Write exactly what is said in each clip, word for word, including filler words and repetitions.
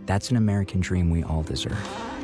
That's an American dream we all deserve.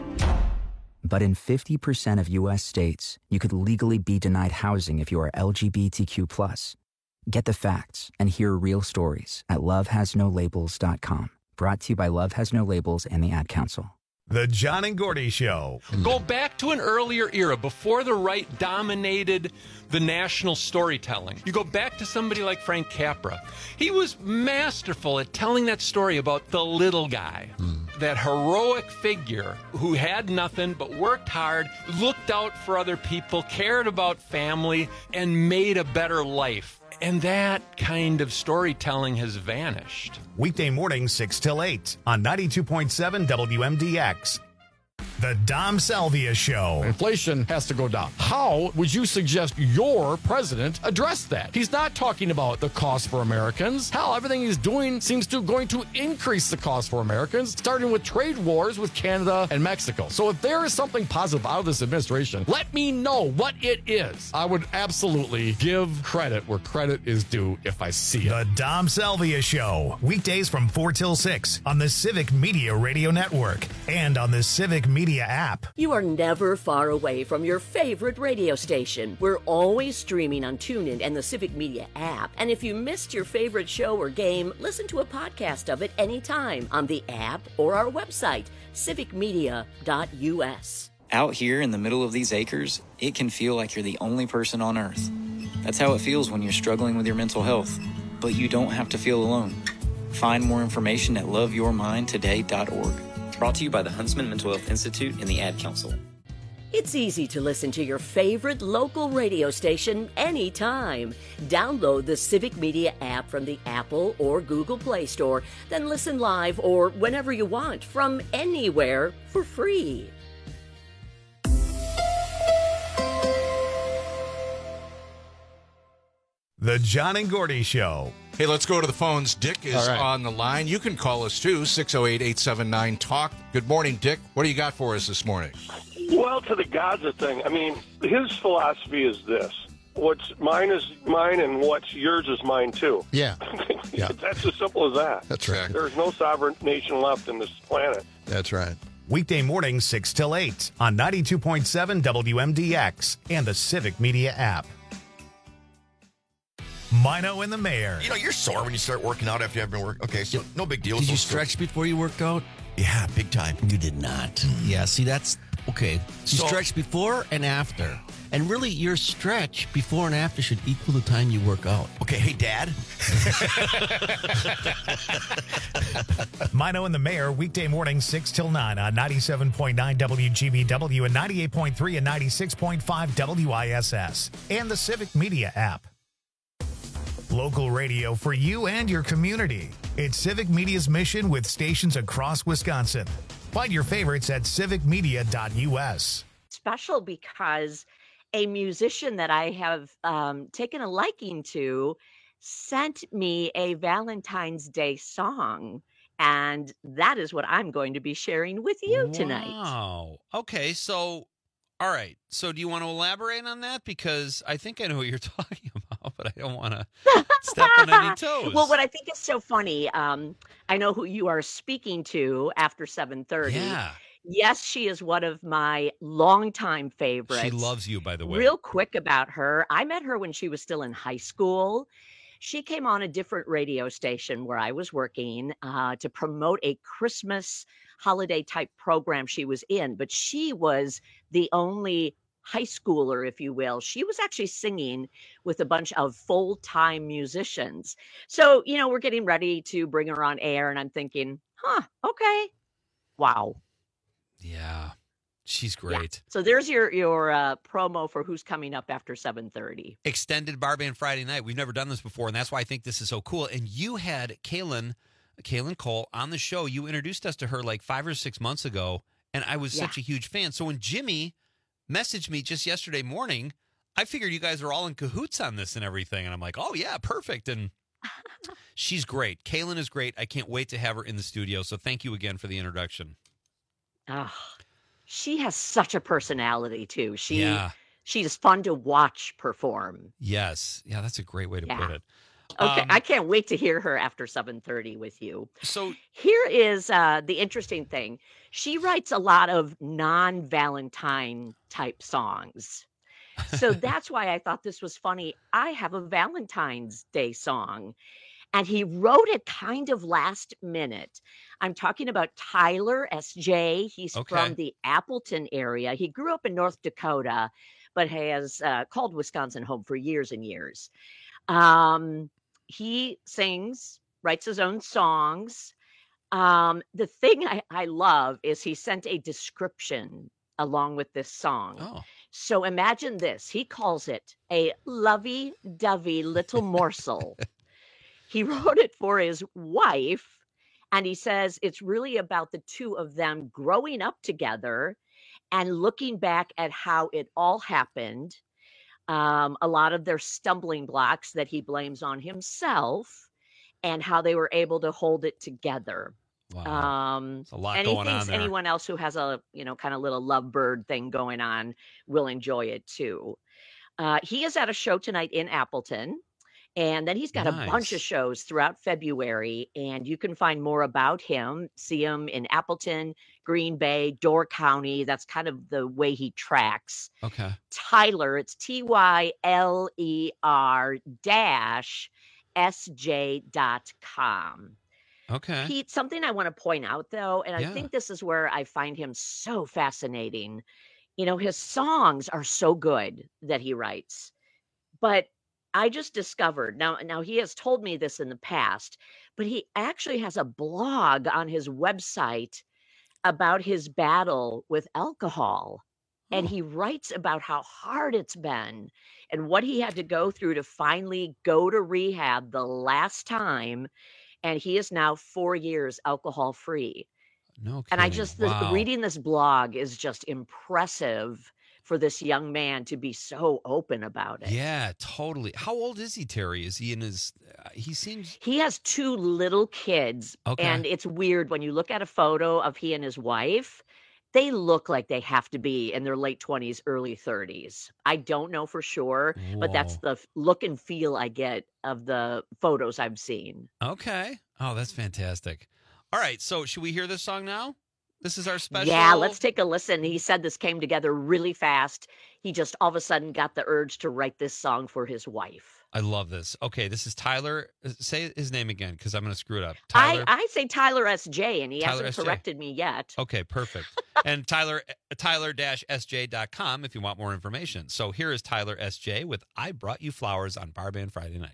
But in fifty percent of U S states, you could legally be denied housing if you are L G B T Q plus. Get the facts and hear real stories at love has no labels dot com. Brought to you by Love Has No Labels and the Ad Council. The John and Gordy Show. Go back to an earlier era before the right dominated the national storytelling. You go back to somebody like Frank Capra. He was masterful at telling that story about the little guy, mm. that heroic figure who had nothing but worked hard, looked out for other people, cared about family, and made a better life. And that kind of storytelling has vanished. Weekday mornings, six till eight on ninety-two point seven W M D X. The Dom Salvia Show. Inflation has to go down. How would you suggest your president address that? He's not talking about the cost for Americans. Hell, everything he's doing seems to going to increase the cost for Americans, starting with trade wars with Canada and Mexico. So if there is something positive out of this administration, let me know what it is. I would absolutely give credit where credit is due if I see it. The Dom Salvia Show. Weekdays from four till six on the Civic Media Radio Network and on the Civic Media app. You are never far away from your favorite radio station. We're always streaming on TuneIn and the Civic Media app. And if you missed your favorite show or game, listen to a podcast of it anytime on the app or our website, civic media dot u s. Out here in the middle of these acres, it can feel like you're the only person on Earth. That's how it feels when you're struggling with your mental health. But you don't have to feel alone. Find more information at love your mind today dot org. Brought to you by the Huntsman Mental Health Institute and the Ad Council. It's easy to listen to your favorite local radio station anytime. Download the Civic Media app from the Apple or Google Play Store, then listen live or whenever you want from anywhere for free. The John and Gordy Show. Hey, let's go to the phones. Dick is right. on the line. You can call us, too, six oh eight, eight seven nine, talk. Good morning, Dick. What do you got for us this morning? Well, to the Gaza thing, I mean, his philosophy is this. What's mine is mine, and what's yours is mine, too. Yeah. yeah. That's as simple as that. That's right. There's no sovereign nation left in this planet. That's right. Weekday mornings, six till eight on ninety-two point seven W M D X and the Civic Media app. Mino and the Mayor. You know, you're sore when you start working out after you haven't been working. Okay, so no big deal. Did so you stretch before you worked out? Yeah, big time. You did not. Mm-hmm. Yeah, see, that's okay. You so, stretch before and after. And really, your stretch before and after should equal the time you work out. Okay, hey, Dad. Mino and the Mayor, weekday mornings, six till nine on ninety-seven point nine W G B W and ninety-eight point three and ninety-six point five W I S S and the Civic Media app. Local radio for you and your community. It's Civic Media's mission with stations across Wisconsin. Find your favorites at civic media dot u s. Special because a musician that I have um, taken a liking to sent me a Valentine's Day song. And that is what I'm going to be sharing with you tonight. Wow. Okay, so, all right. So do you want to elaborate on that? Because I think I know what you're talking about, but I don't want to step on any toes. Well, what I think is so funny, um, I know who you are speaking to after seven thirty. Yeah. Yes, she is one of my longtime favorites. She loves you, by the way. Real quick about her, I met her when she was still in high school. She came on a different radio station where I was working uh, to promote a Christmas holiday type program she was in, but she was the only high schooler, if you will. She was actually singing with a bunch of full-time musicians. So, you know, we're getting ready to bring her on air, and I'm thinking, huh, okay, wow. Yeah, she's great. Yeah. So there's your your uh, promo for who's coming up after seven thirty. Extended Bar Band Friday night. We've never done this before, and that's why I think this is so cool. And you had Kaylin, Kaylin Cole on the show. You introduced us to her like five or six months ago, and I was yeah. such a huge fan. So when Jimmy messaged me just yesterday morning, I figured you guys are all in cahoots on this and everything. And I'm like, oh, yeah, perfect. And she's great. Kaylin is great. I can't wait to have her in the studio. So thank you again for the introduction. Oh, she has such a personality, too. She, yeah. She's fun to watch perform. Yes. Yeah, that's a great way to yeah. put it. Okay, Um, I can't wait to hear her after seven thirty with you. So Here is uh, the interesting thing. She writes a lot of non-Valentine type songs. So that's why I thought this was funny. I have a Valentine's Day song, and he wrote it kind of last minute. I'm talking about Tyler S J. He's Okay. from the Appleton area. He grew up in North Dakota, but has uh, called Wisconsin home for years and years. Um, he sings, writes his own songs. Um, the thing I, I love is he sent a description along with this song. Oh. So imagine this. He calls it a lovey-dovey little morsel. He wrote it for his wife, and he says it's really about the two of them growing up together and looking back at how it all happened. Um, a lot of their stumbling blocks that he blames on himself, and how they were able to hold it together. Wow. Um, There's a lot and he going on thinks there. anyone else who has a, you know, kind of little lovebird thing going on will enjoy it too. Uh, he is at a show tonight in Appleton, and then he's got a bunch of Nice. shows throughout February, and you can find more about him, see him in Appleton, Green Bay, Door County. That's kind of the way he tracks. Okay. Tyler, it's T Y L E R dash S J dot com. Okay. Pete, something I want to point out though, and I Yeah. think this is where I find him so fascinating. You know, his songs are so good that he writes, but I just discovered now, now he has told me this in the past, but he actually has a blog on his website about his battle with alcohol. And Oh. he writes about how hard it's been and what he had to go through to finally go to rehab the last time. And he is now four years alcohol free. No And I kidding. just, the, Wow. reading this blog is just impressive for this young man to be so open about it. Yeah, totally. How old is he, Terry? Is he in his? Uh, he seems. He has two little kids. Okay. And it's weird when you look at a photo of he and his wife, they look like they have to be in their late twenties, early thirties. I don't know for sure, but that's Whoa. the f- look and feel I get of the photos I've seen. Okay. Oh, that's fantastic. All right. So, should we hear this song now? This is our special. Yeah, let's take a listen. He said this came together really fast. He just all of a sudden got the urge to write this song for his wife. I love this. Okay, this is Tyler. uh, Say his name again because I'm going to screw it up. I, Tyler. I say Tyler S J, and he Tyler hasn't S J. corrected me yet. Okay, perfect. And Tyler, Tyler S J dot com if you want more information. So here is Tyler S J with I Brought You Flowers on Bar Band Friday Night.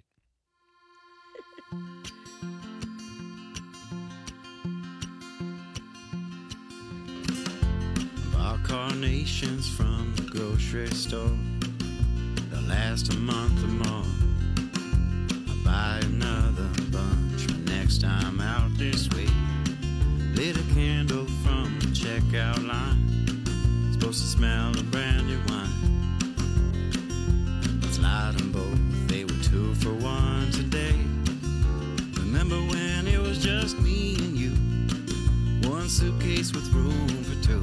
Bought carnations from the grocery store. They'll last a month or more. I'll buy another bunch my next time out this way. Lit a candle from the checkout line. Supposed to smell of brandy wine. Let's light them both. They were two for one today. Remember when it was just me and you? One suitcase with room for two.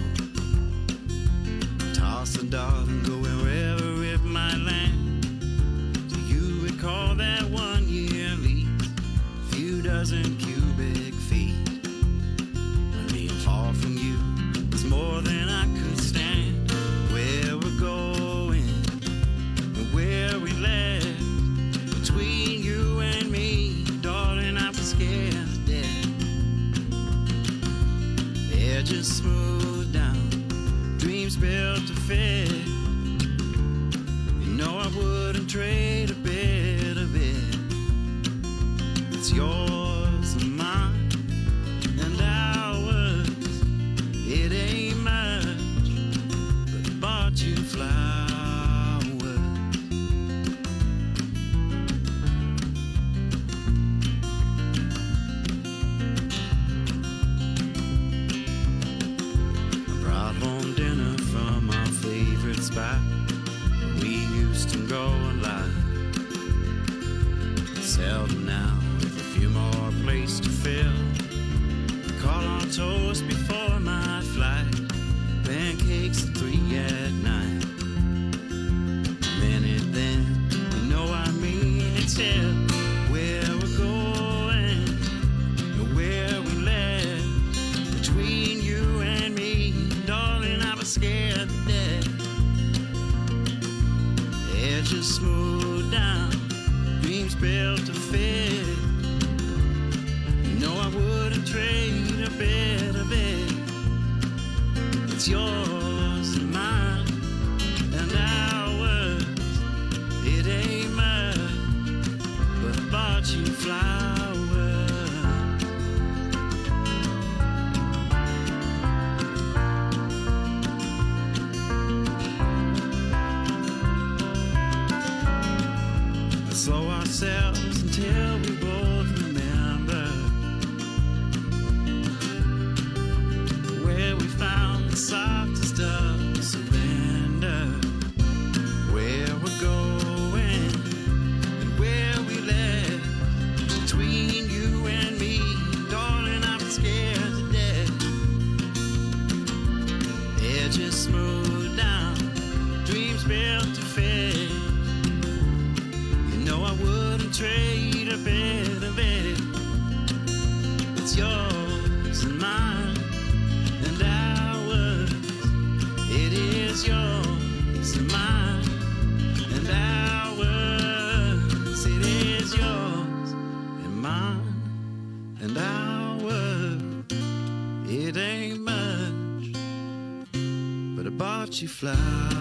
Toss the dog and go wherever it might land. Do you recall that one year lease? Few dozen cubic feet. When being far from you was more than I could stand. Where we're going and where we left. Between you and me, darling, I was scared to death. Edges smooth down, dreams built to fit. You know I wouldn't trade a bit of it. It's yours and mine and ours. It ain't much, but I bought you flowers. I brought home dinner from our favorite spot where we used to go and lie. Seldom now with a few more plates to fill. Call on toast before my flight. Pancakes at three at night. A minute then, you know I mean it still. Where between you and me, darling, I was scared to death. Edges smooth down, dreams built to fit. You know I wouldn't trade a bit of it. It's yours and mine and ours. It ain't much, but I bought you flowers. Slow ourselves until we both remember where we found the softest of surrender, where we're going and where we left. Between you and me, darling, I'm scared to death. Edges smooth down, dreams built to fit. No, I wouldn't trade a bit of it. It's yours and mine and ours. It is yours and mine and ours. It is yours and mine and ours. It ain't much, but I bought you flowers.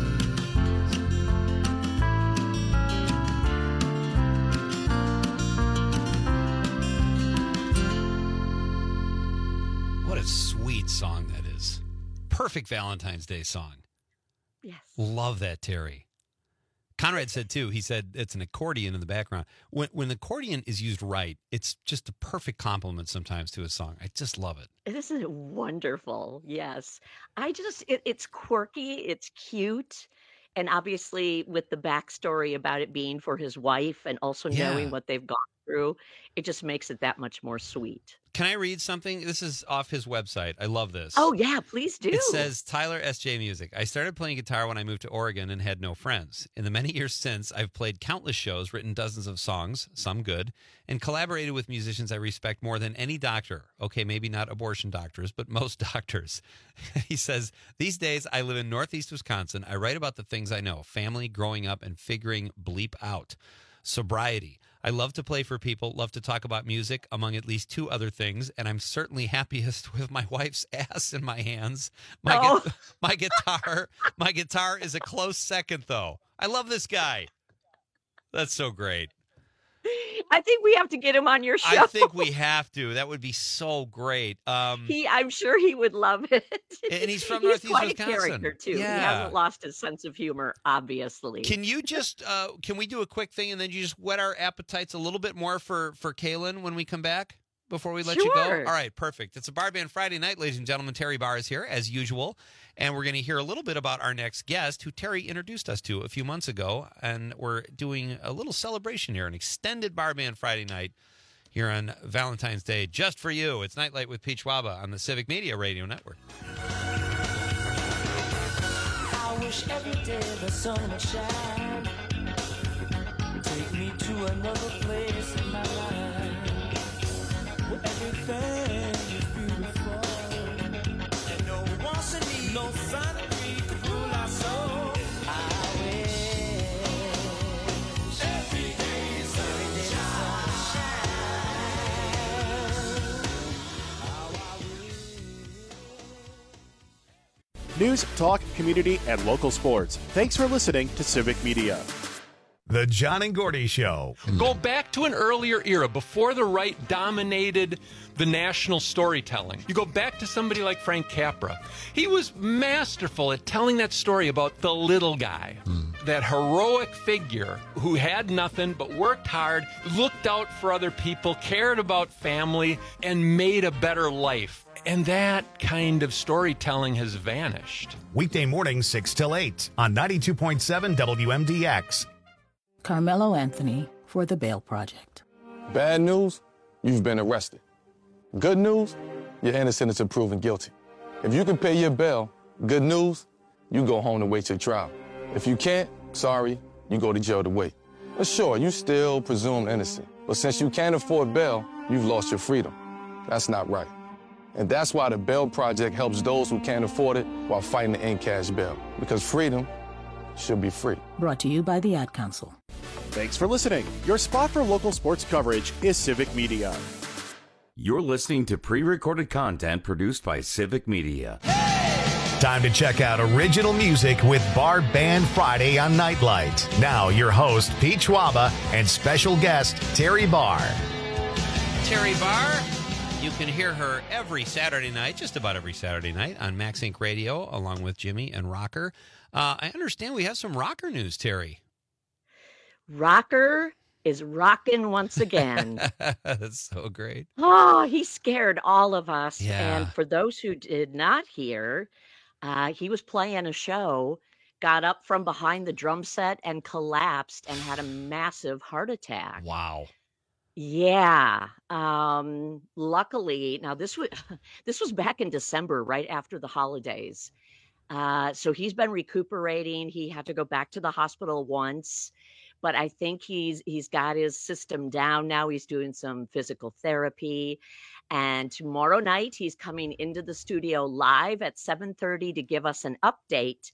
Sweet song that is. Perfect Valentine's Day song. Yes. Love that, Terry. Conrad said too, he said it's an accordion in the background. When when the accordion is used right, it's just a perfect compliment sometimes to a song. I just love it. This is wonderful. Yes. I just, it, it's quirky, it's cute. And obviously, with the backstory about it being for his wife and also Yeah. knowing what they've gone through, it just makes it that much more sweet. Can I read something? This is off his website. I love this. Oh, yeah, please do. It says, Tyler S J Music. I started playing guitar when I moved to Oregon and had no friends. In the many years since, I've played countless shows, written dozens of songs, some good, and collaborated with musicians I respect more than any doctor. Okay, maybe not abortion doctors, but most doctors. He says, these days I live in Northeast Wisconsin. I write about the things I know, family, growing up, and figuring bleep out. Sobriety. I love to play for people, love to talk about music, among at least two other things, and I'm certainly happiest with my wife's ass in my hands. My, Oh. gu- my guitar, my guitar is a close second, though. I love this guy. That's so great. I think we have to get him on your show. I think we have to. That would be so great. Um, He, I'm sure he would love it. and he's from He's Northeast quite Wisconsin. a character too. He Yeah. hasn't lost his sense of humor, obviously. Can you just uh, can we do a quick thing and then you just whet our appetites a little bit more for for Kaylin when we come back before we let you go? Sure. All right, perfect. It's a Bar Band Friday night, ladies and gentlemen. Terry Barr is here as usual, and we're going to hear a little bit about our next guest, who Terry introduced us to a few months ago, and we're doing a little celebration here, an extended Bar Band Friday night here on Valentine's Day, just for you. It's Nightlight with Peach Waba on the Civic Media Radio Network. I wish every day the sun would shine. Take me to another place in my life where everything is beautiful and no wants and needs, no sun and tree could rule our soul. I wish every day is sunshine. How I News, talk, community, and local sports. Thanks for listening to Civic Media. The John and Gordy Show. Go back to an earlier era before the right dominated the national storytelling. You go back to somebody like Frank Capra. He was masterful at telling that story about the little guy, that heroic figure who had nothing but worked hard, looked out for other people, cared about family, and made a better life. And that kind of storytelling has vanished. Weekday mornings, six till eight on ninety-two point seven W M D X. Carmelo Anthony for the Bail Project. Bad news, you've been arrested. Good news, you're innocent until proven guilty. If you can pay your bail, good news, you go home to wait your trial. If you can't, sorry, you go to jail to wait. But sure, you still presumed innocent. But since you can't afford bail, you've lost your freedom. That's not right. And that's why the Bail Project helps those who can't afford it while fighting to end cash bail. Because freedom should be free. Brought to you by the Ad Council. Thanks for listening. Your spot for local sports coverage is Civic Media. You're listening to pre-recorded content produced by Civic Media. Time to check out original music with Bar Band Friday on Nightlight. Now, your host, Pete Schwaba, and special guest, Terry Barr. Terry Barr, you can hear her every Saturday night, just about every Saturday night, on Max Inc Radio, along with Jimmy and Rocker. Uh, I understand we have some rocker news, Terry. Rocker is rocking once again. That's so great. Oh, he scared all of us. Yeah. And for those who did not hear, uh, he was playing a show, got up from behind the drum set and collapsed and had a massive heart attack. Wow. Yeah. Um, luckily, now this was this was back in December, right after the holidays. Uh, so he's been recuperating. He had to go back to the hospital once, but I think he's he's got his system down now. He's doing some physical therapy. And tomorrow night he's coming into the studio live at seven thirty to give us an update.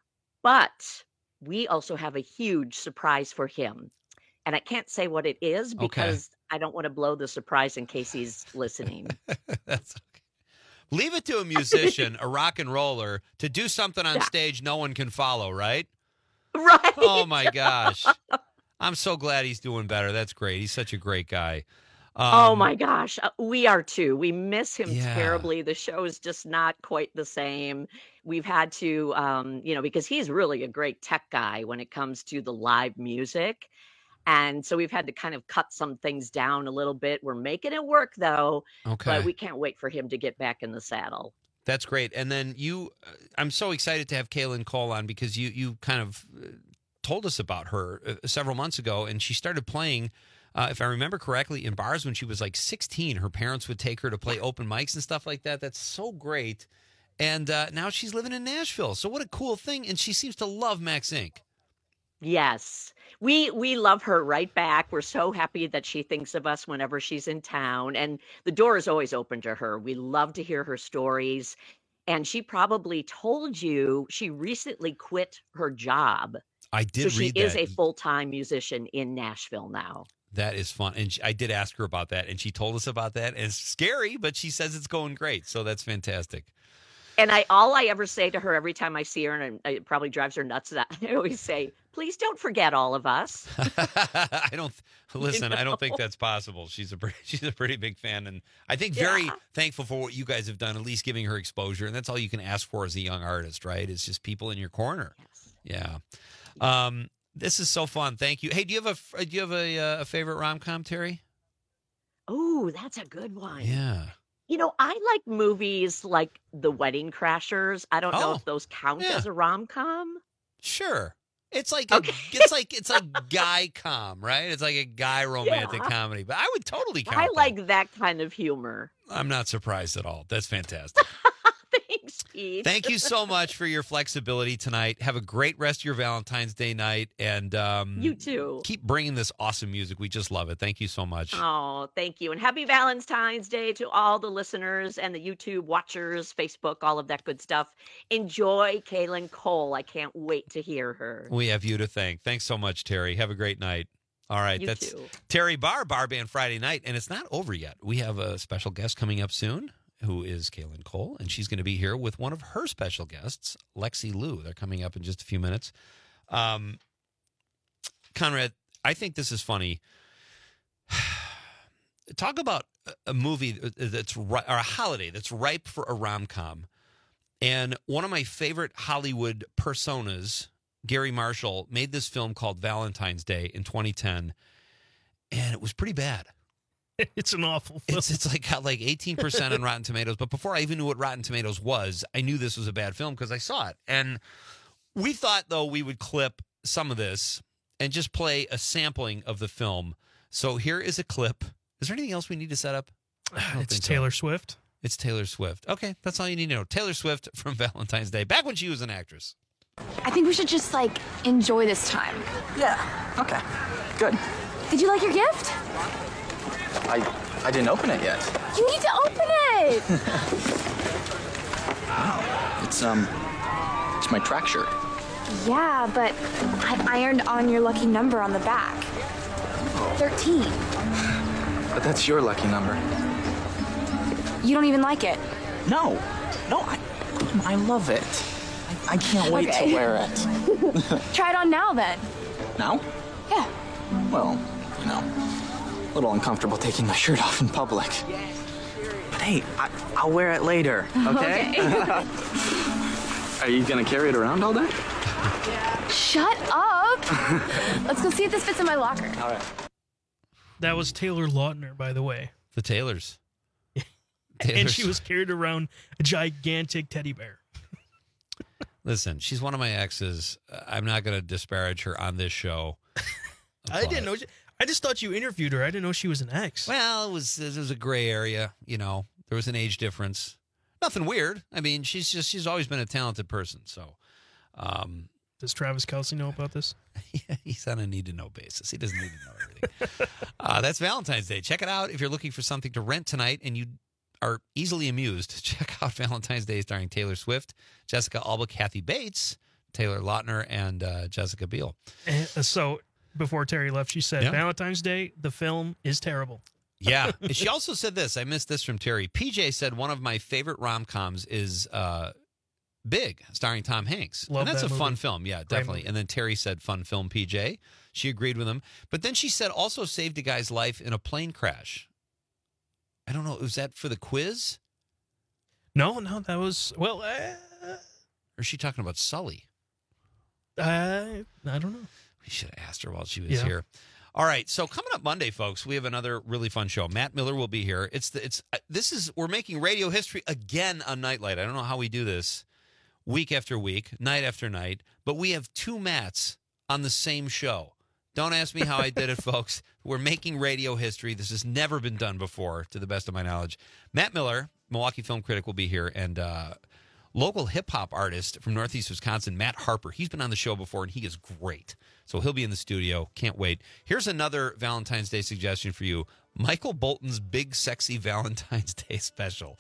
But we also have a huge surprise for him. And I can't say what it is because okay. I don't want to blow the surprise in case he's listening. That's okay. Leave it to a musician, a rock and roller, to do something on yeah. stage no one can follow, right? Right. Oh, my gosh. I'm so glad he's doing better. That's great. He's such a great guy. Um, oh, my gosh. Uh, we are, too. We miss him yeah. terribly. The show is just not quite the same. We've had to, um, you know, because he's really a great tech guy when it comes to the live music. And so we've had to kind of cut some things down a little bit. We're making it work, though. Okay. But we can't wait for him to get back in the saddle. That's great. And then you, uh, I'm so excited to have Kaylin Cole on because you you kind of uh, told us about her uh, several months ago, and she started playing, uh, if I remember correctly, in bars when she was like sixteen. Her parents would take her to play open mics and stuff like that. That's so great. And uh, now she's living in Nashville. So what a cool thing. And she seems to love Max Inc. Yes. We we love her right back. We're so happy that she thinks of us whenever she's in town. And the door is always open to her. We love to hear her stories. And she probably told you she recently quit her job. I did so read she is that. a full-time musician in Nashville now. That is fun. And she, I did ask her about that, and she told us about that. And it's scary, but she says it's going great. So that's fantastic. And I all I ever say to her every time I see her, and it probably drives her nuts, that I always say, please don't forget all of us. I don't listen. You know? I don't think that's possible. She's a pretty, she's a pretty big fan, and I think very Yeah. thankful for what you guys have done. At least giving her exposure, and that's all you can ask for as a young artist, right? It's just people in your corner. Yes. Yeah. Um, this is so fun. Thank you. Hey, do you have a do you have a, uh, a favorite rom-com, Terry? Oh, that's a good one. Yeah. You know, I like movies like The Wedding Crashers. I don't know Oh, if those count yeah. as a rom-com. Sure. It's like a, it's like it's like guy com, right? It's like a guy romantic Yeah. comedy. But I would totally count I that. like that kind of humor. I'm not surprised at all. That's fantastic. Thanks, Pete. Thank you so much for your flexibility tonight. Have a great rest of your Valentine's Day night, and um, You too. keep bringing this awesome music. We just love it. Thank you so much. Oh, thank you. And happy Valentine's Day to all the listeners and the YouTube watchers, Facebook, all of that good stuff. Enjoy Kaylin Cole. I can't wait to hear her. We have you to thank. Thanks so much, Terry. Have a great night. All right, You that's too. Terry Barr, Bar Band Friday night, and it's not over yet. We have a special guest coming up soon, who is Kaylin Cole, and she's going to be here with one of her special guests, Lexi Liu. They're coming up in just a few minutes. Um, Conrad, I think this is funny. Talk about a movie that's ri- or a holiday that's ripe for a rom-com. And one of my favorite Hollywood personas, Gary Marshall, made this film called Valentine's Day in twenty ten, and it was pretty bad. It's an awful film. It's it's like got like eighteen percent on Rotten Tomatoes. But before I even knew what Rotten Tomatoes was, I knew this was a bad film because I saw it. And we thought, though, we would clip some of this and just play a sampling of the film. So here is a clip. Is there anything else we need to set up? I don't It's think so. Taylor Swift. It's Taylor Swift. Okay, that's all you need to know. Taylor Swift from Valentine's Day, back when she was an actress. I think we should just, like, enjoy this time. Yeah, okay, good. Did you like your gift? I I didn't open it yet. You need to open it! Wow. It's, um, it's my track shirt. Yeah, but I've ironed on your lucky number on the back. thirteen. But that's your lucky number. You don't even like it. No. No, I, I love it. I, I can't wait Okay. to wear it. Try it on now, then. Now? Yeah. Well, you know, a little uncomfortable taking my shirt off in public. But hey, I, I'll wear it later, okay? Okay. Are you gonna carry it around all day? Shut up! Let's go see if this fits in my locker. All right. That was Taylor Lautner, by the way. The Taylors. And Taylor's- she was carried around a gigantic teddy bear. Listen, she's one of my exes. Uh, I'm not going to disparage her on this show. I didn't know. She, I just thought you interviewed her. I didn't know she was an ex. Well, it was it was a gray area. You know, there was an age difference. Nothing weird. I mean, she's just she's always been a talented person. So, um, does Travis Kelce know about this? Yeah, he's on a need to know basis. He doesn't need to know everything. uh, that's Valentine's Day. Check it out if you're looking for something to rent tonight and you are easily amused. Check out Valentine's Day starring Taylor Swift, Jessica Alba, Kathy Bates, Taylor Lautner, and uh, Jessica Biel. And, uh, so before Terry left, she said Yeah. Valentine's Day, the film is terrible. Yeah. And she also said this. I missed this from Terry. P J said one of my favorite rom-coms is uh, Big, starring Tom Hanks. Love and that's that a fun movie. film. Yeah, Great definitely. movie. And then Terry said fun film, P J. She agreed with him. But then she said also saved a guy's life in a plane crash. I don't know. Was that for the quiz? No, no, that was, well, uh, Or is she talking about Sully? I, I don't know. We should have asked her while she was Yeah. here. All right, so coming up Monday, folks, we have another really fun show. Matt Miller will be here. It's the, it's uh, this is we're making radio history again on Nightlight. I don't know how we do this week after week, night after night, but we have two Matts on the same show. Don't ask me how I did it, folks. We're making radio history. This has never been done before, to the best of my knowledge. Matt Miller, Milwaukee film critic, will be here, and uh, local hip-hop artist from Northeast Wisconsin, Matt Harper. He's been on the show before, and he is great. So he'll be in the studio. Can't wait. Here's another Valentine's Day suggestion for you. Michael Bolton's Big Sexy Valentine's Day Special.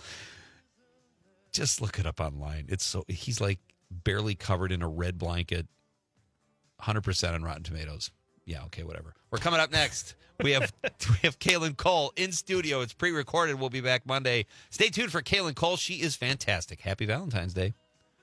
Just look it up online. It's so he's like barely covered in a red blanket, one hundred percent on Rotten Tomatoes. Yeah, okay, whatever. We're coming up next. We have we have Kaylin Cole in studio. It's pre-recorded. We'll be back Monday. Stay tuned for Kaylin Cole. She is fantastic. Happy Valentine's Day.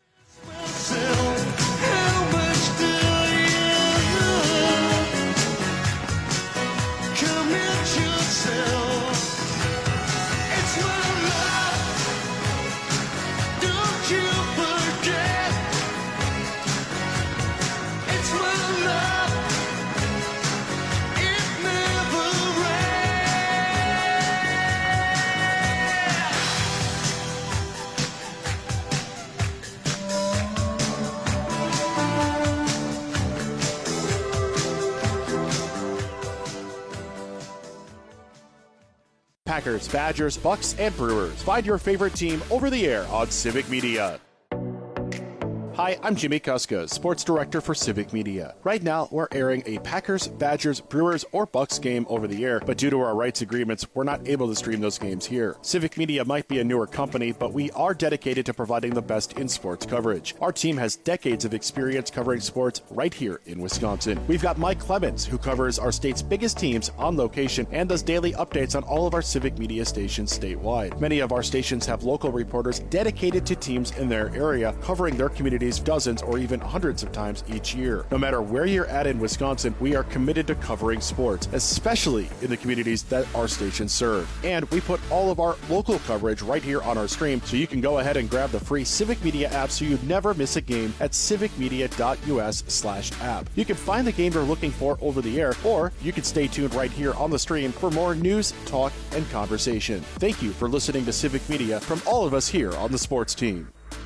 Packers, Badgers, Bucks, and Brewers. Find your favorite team over the air on Civic Media. Hi, I'm Jimmy Kuska, Sports Director for Civic Media. Right now, we're airing a Packers, Badgers, Brewers, or Bucks game over the air, but due to our rights agreements, we're not able to stream those games here. Civic Media might be a newer company, but we are dedicated to providing the best in sports coverage. Our team has decades of experience covering sports right here in Wisconsin. We've got Mike Clemens, who covers our state's biggest teams on location and does daily updates on all of our Civic Media stations statewide. Many of our stations have local reporters dedicated to teams in their area, covering their communities dozens or even hundreds of times each year. No matter where you're at in Wisconsin, we are committed to covering sports, especially in the communities that our stations serve. And we put all of our local coverage right here on our stream, so you can go ahead and grab the free Civic Media app so you never miss a game at civicmedia.us slash app. You can find the game you're looking for over the air, or you can stay tuned right here on the stream for more news, talk, and conversation. Thank you for listening to Civic Media from all of us here on the sports team.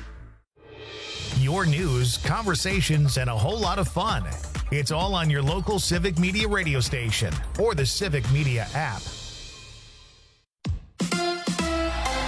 Your news, conversations, and a whole lot of fun. It's all on your local Civic Media radio station or the Civic Media app.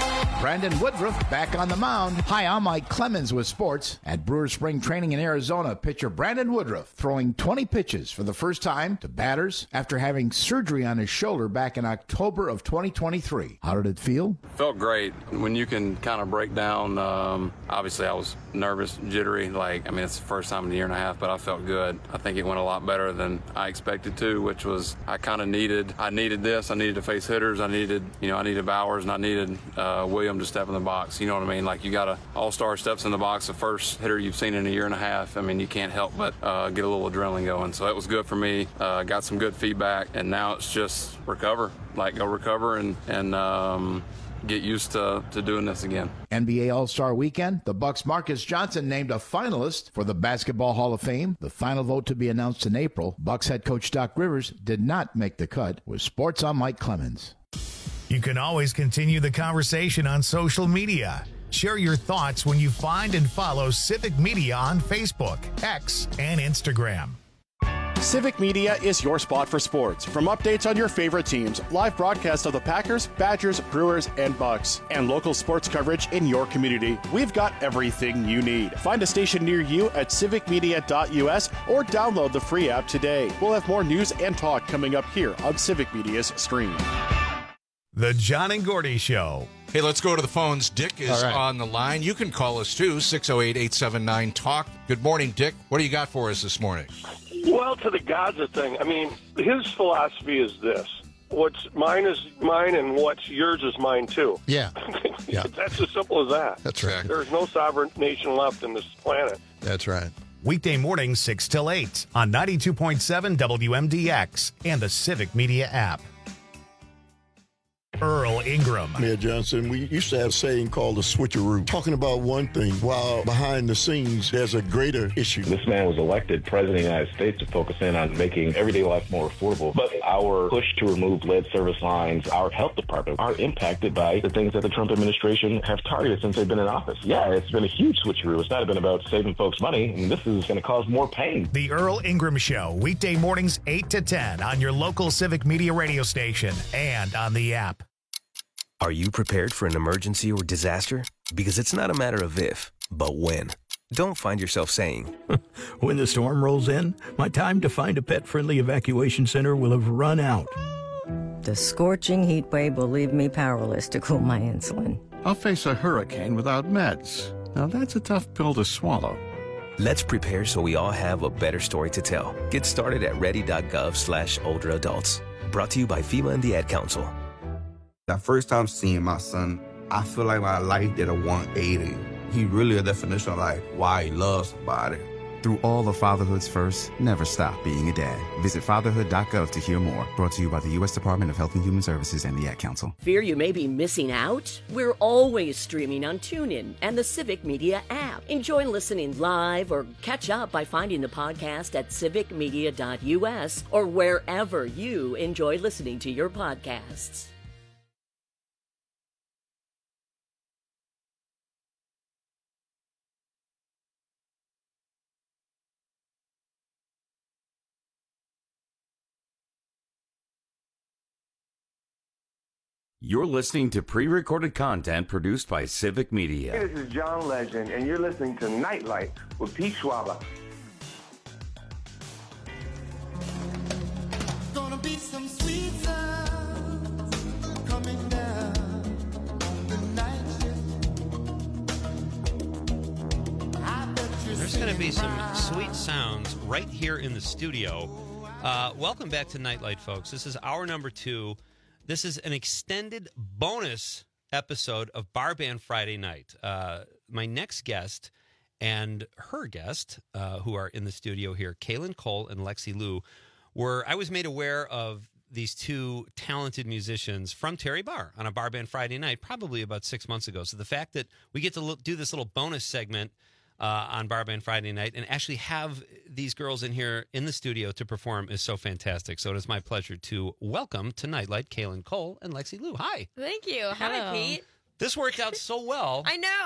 Brandon Woodruff back on the mound. Hi, I'm Mike Clemens with sports. At Brewers Spring Training in Arizona, pitcher Brandon Woodruff throwing twenty pitches for the first time to batters after having surgery on his shoulder back in October of twenty twenty-three. How did it feel? Felt great. When you can kind of break down, um, obviously I was nervous, jittery. Like, I mean, it's the first time in a year and a half, but I felt good. I think it went a lot better than I expected to, which was I kind of needed. I needed this. I needed to face hitters. I needed, you know, I needed Bowers, and I needed uh, William to step in the box. You know what I mean? Like, you got a all-star steps in the box, the first hitter you've seen in a year and a half. I mean, you can't help but uh, get a little adrenaline going. So it was good for me. Uh, got some good feedback, and now it's just recover. Like, go recover and and um, get used to, to doing this again. N B A All-Star Weekend, the Bucks' Marcus Johnson named a finalist for the Basketball Hall of Fame. The final vote to be announced in April. Bucks head coach Doc Rivers did not make the cut. With sports, I'm Mike Clemens. You can always continue the conversation on social media. Share your thoughts when you find and follow Civic Media on Facebook, X, and Instagram. Civic Media is your spot for sports. From updates on your favorite teams, live broadcasts of the Packers, Badgers, Brewers, and Bucks, and local sports coverage in your community, we've got everything you need. Find a station near you at civic media dot u s or download the free app today. We'll have more news and talk coming up here on Civic Media's stream. The John and Gordy Show. Hey, let's go to the phones. Dick is All right. on the line. You can call us, too, six oh eight, eight seven nine, talk. Good morning, Dick. What do you got for us this morning? Well, to the Gaza thing, I mean, his philosophy is this. What's mine is mine, and what's yours is mine, too. Yeah. yeah. That's as simple as that. That's right. There's no sovereign nation left in this planet. That's right. Weekday mornings, six till eight on ninety-two point seven W M D X and the Civic Media app. Earl Ingram. Mayor Johnson, we used to have a saying called the switcheroo, talking about one thing while behind the scenes there's a greater issue. This man was elected president of the United States to focus in on making everyday life more affordable. But our push to remove lead service lines, our health department, are impacted by the things that the Trump administration have targeted since they've been in office. Yeah, it's been a huge switcheroo. It's not been about saving folks money, and this is going to cause more pain. The Earl Ingram Show, weekday mornings eight to ten on your local Civic Media radio station and on the app. Are you prepared for an emergency or disaster? Because it's not a matter of if, but when. Don't find yourself saying, when the storm rolls in, my time to find a pet-friendly evacuation center will have run out. The scorching heat wave will leave me powerless to cool my insulin. I'll face a hurricane without meds. Now that's a tough pill to swallow. Let's prepare so we all have a better story to tell. Get started at ready.gov slash older adults. Brought to you by FEMA and the Ad Council. That first time seeing my son, I feel like my life did a one eighty. He really a definition of like why he loves somebody. Through all of fatherhood's first, never stop being a dad. Visit fatherhood dot gov to hear more. Brought to you by the U S Department of Health and Human Services and the Ad Council. Fear you may be missing out? We're always streaming on TuneIn and the Civic Media app. Enjoy listening live or catch up by finding the podcast at civic media dot u s or wherever you enjoy listening to your podcasts. You're listening to pre-recorded content produced by Civic Media. Hey, this is John Legend, and you're listening to Nightlight with Pete Schwaber. Gonna be some sweet sounds coming down the night shift. There's going to be some sweet sounds right here in the studio. Uh, welcome back to Nightlight, folks. This is hour number two. This is an extended bonus episode of Bar Band Friday Night. Uh, my next guest and her guest, uh, who are in the studio here, Kaylin Cole and Lexi Lou, were, I was made aware of these two talented musicians from Terry Bar on a Bar Band Friday Night probably about six months ago. So the fact that we get to look, do this little bonus segment Uh, on Bar Band Friday Night and actually have these girls in here in the studio to perform is so fantastic. So it is my pleasure to welcome to Nightlight Kaylin Cole and Lexi Lou. Hi. Thank you. Hello. Hi, Pete. This worked out so well. I know.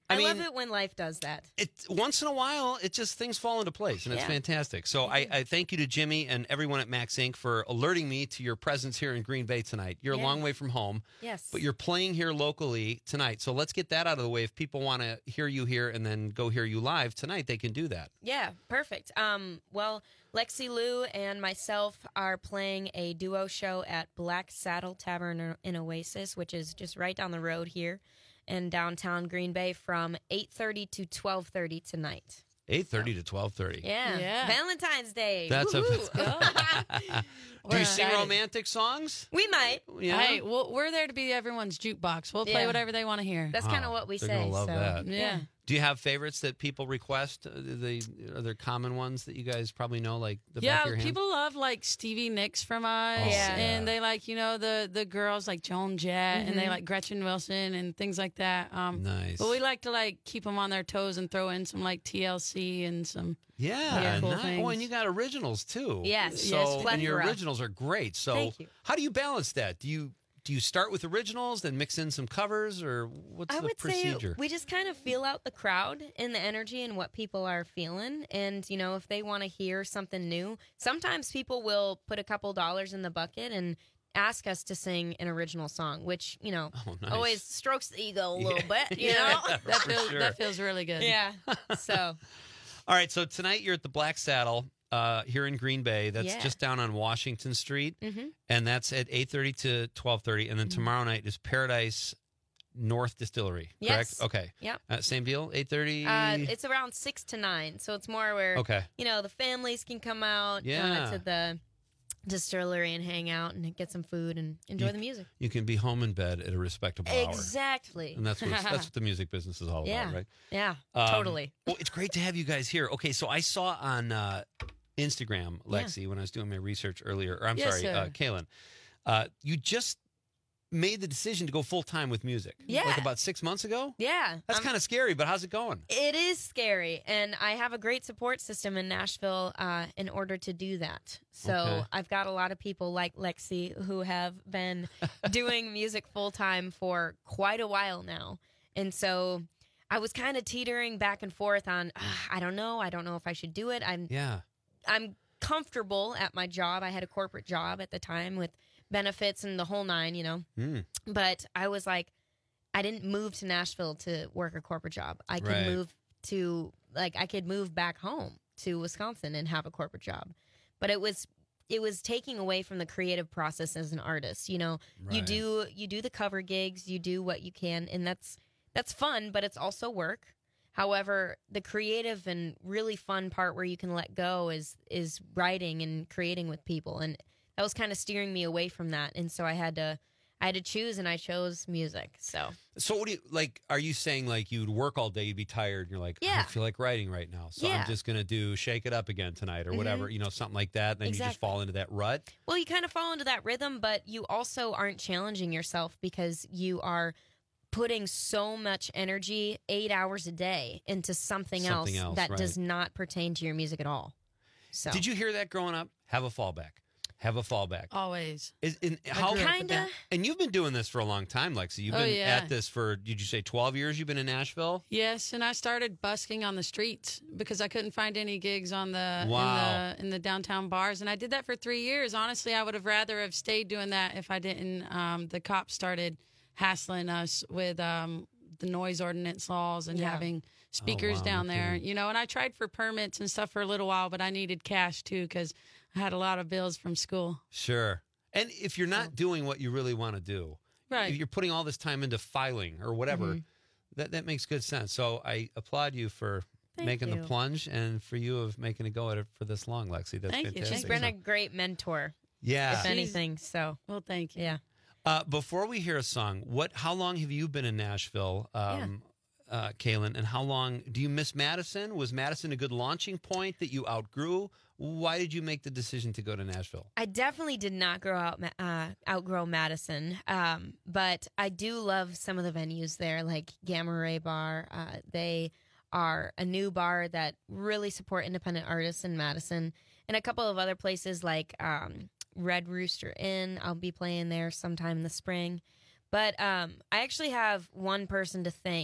I, I mean, love it when life does that. It once in a while, it just things fall into place, and it's Yeah. fantastic. So I, I thank you to Jimmy and everyone at Max Incorporated for alerting me to your presence here in Green Bay tonight. You're Yeah. a long way from home, Yes. but you're playing here locally tonight. So let's get that out of the way. If people want to hear you here and then go hear you live tonight, they can do that. Yeah, perfect. Um, well, Lexi Lou and myself are playing a duo show at Black Saddle Tavern in Oasis, which is just right down the road here in downtown Green Bay from eight thirty to twelve thirty tonight. eight thirty to twelve thirty. Yeah. Yeah. Valentine's Day. That's a- Woohoo. Do you We're sing excited. romantic songs? We might. Yeah. Hey, we'll, we're there to be everyone's jukebox. We'll play Yeah. whatever they want to hear. That's kind of what we they're say. gonna love so, that. Yeah. Do you have favorites that people request? Uh, the are there common ones that you guys probably know, like the back Yeah, of your hand? people love like Stevie Nicks from us, Oh, yeah. and they like you know the the girls like Joan Jett, and they Mhm. like Gretchen Wilson and things like that. Um, Nice. But we like to like keep them on their toes and throw in some like T L C and some Yeah, Yeah, cool nice. things. Oh, and you got originals too. Yes, so yes, and your plethora. originals are great. So Thank you. how do you balance that? Do you do you start with originals, then mix in some covers, or what's I the would procedure? say we just kind of feel out the crowd and the energy and what people are feeling. And, you know, if they want to hear something new, sometimes people will put a couple dollars in the bucket and ask us to sing an original song, which, you know, Oh, nice. always strokes the ego a little Yeah. bit, you Yeah, know? for that feels sure. that feels really good. Yeah. So, All right, so tonight you're at the Black Saddle uh, here in Green Bay. That's Yeah. just down on Washington Street, mhm. and that's at eight thirty to twelve thirty. And then tomorrow night is Paradise North Distillery, correct? Yes. Okay. Yep. Uh, same deal, eight thirty? Uh, it's around six to nine, so it's more where Okay. you know the families can come out Yeah. uh, to the distillery and hang out and get some food and enjoy You- the music. You can be home in bed at a respectable hour. Exactly, And that's what that's what the music business is all yeah, about, right? yeah, Um, totally. Well, it's great to have you guys here. Okay, so I saw on uh, Instagram, Lexi, when I was doing my research earlier, or I'm Yes, sorry, uh, sir. Kaylin, uh, you just made the decision to go full time with music. Yeah. Like about six months ago? Yeah, That's I'm- kind of scary, but how's it going? It is scary, and I have a great support system in Nashville uh, in order to do that. So Okay. I've got a lot of people like Lexi who have been doing music full time for quite a while now. And so I was kind of teetering back and forth on, "Ah, I don't know, I don't know if I should do it. I'm Yeah. I'm comfortable at my job. I had a corporate job at the time with benefits and the whole nine, you know. Mm. But I was like, I didn't move to Nashville to work a corporate job. I could Right. move to, like, I could move back home to Wisconsin and have a corporate job. But it was, it was taking away from the creative process as an artist. You know, you Right. do, you do the cover gigs, you do what you can, and that's, that's fun, but it's also work. However, the creative and really fun part where you can let go is, is writing and creating with people. And that was kind of steering me away from that. And so I had to, I had to choose, and I chose music. So So what do you like? Are you saying like you'd work all day, you'd be tired, and you're like, I Yeah. don't feel like writing right now, so Yeah. I'm just gonna do Shake It Up Again tonight or Mhm. whatever, you know, something like that. And then you just Exactly. fall into that rut. Well, you kind of fall into that rhythm, but you also aren't challenging yourself because you are putting so much energy eight hours a day into something, Something else, else, that right. does not pertain to your music at all. So Did you hear that growing up? Have a fallback. Have a fallback. Always. Is, in, I how grew up with Kinda. that. And you've been doing this for a long time, Lexi. You've Oh, been yeah. at this for, did you say twelve years you've been in Nashville? Yes, and I started busking on the streets because I couldn't find any gigs on the Wow. in the in the downtown bars, and I did that for three years. Honestly, I would have rather have stayed doing that if I didn't. Um, the cops started hassling us with um, the noise ordinance laws and Yeah. having speakers wow, down no there, kidding. you know. And I tried for permits and stuff for a little while, but I needed cash too because I had a lot of bills from school. Sure. And if you're not doing what you really want to do, Right. if you're putting all this time into filing or whatever, Mhm. that, that makes good sense. So I applaud you for Thank making you. the plunge and for you of making a go at it for this long, Lexi. That's Thank you. fantastic. she's been a great mentor, yeah. if anything. So Well, thank you. yeah. Uh, before we hear a song, what? How long have you been in Nashville, um, uh, Kaylin? And how long do you miss Madison? Was Madison a good launching point that you outgrew? Why did you make the decision to go to Nashville? I definitely did not grow out Ma- uh, outgrow Madison, um, but I do love some of the venues there, like Gamma Ray Bar. Uh, they are a new bar that really support independent artists in Madison, and a couple of other places like um, Red Rooster Inn. I'll be playing there sometime in the spring. But um, I actually have one person to thank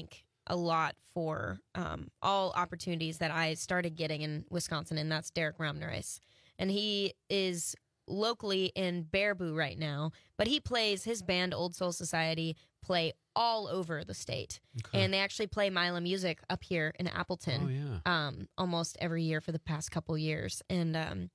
a lot for um, all opportunities that I started getting in Wisconsin, and that's Derek Ramneris. And he is locally in Baraboo right now, but he plays, his band Old Soul Society play all over the state. Okay. And they actually play Mila Music up here in Appleton Oh, yeah. um, almost every year for the past couple years. And um,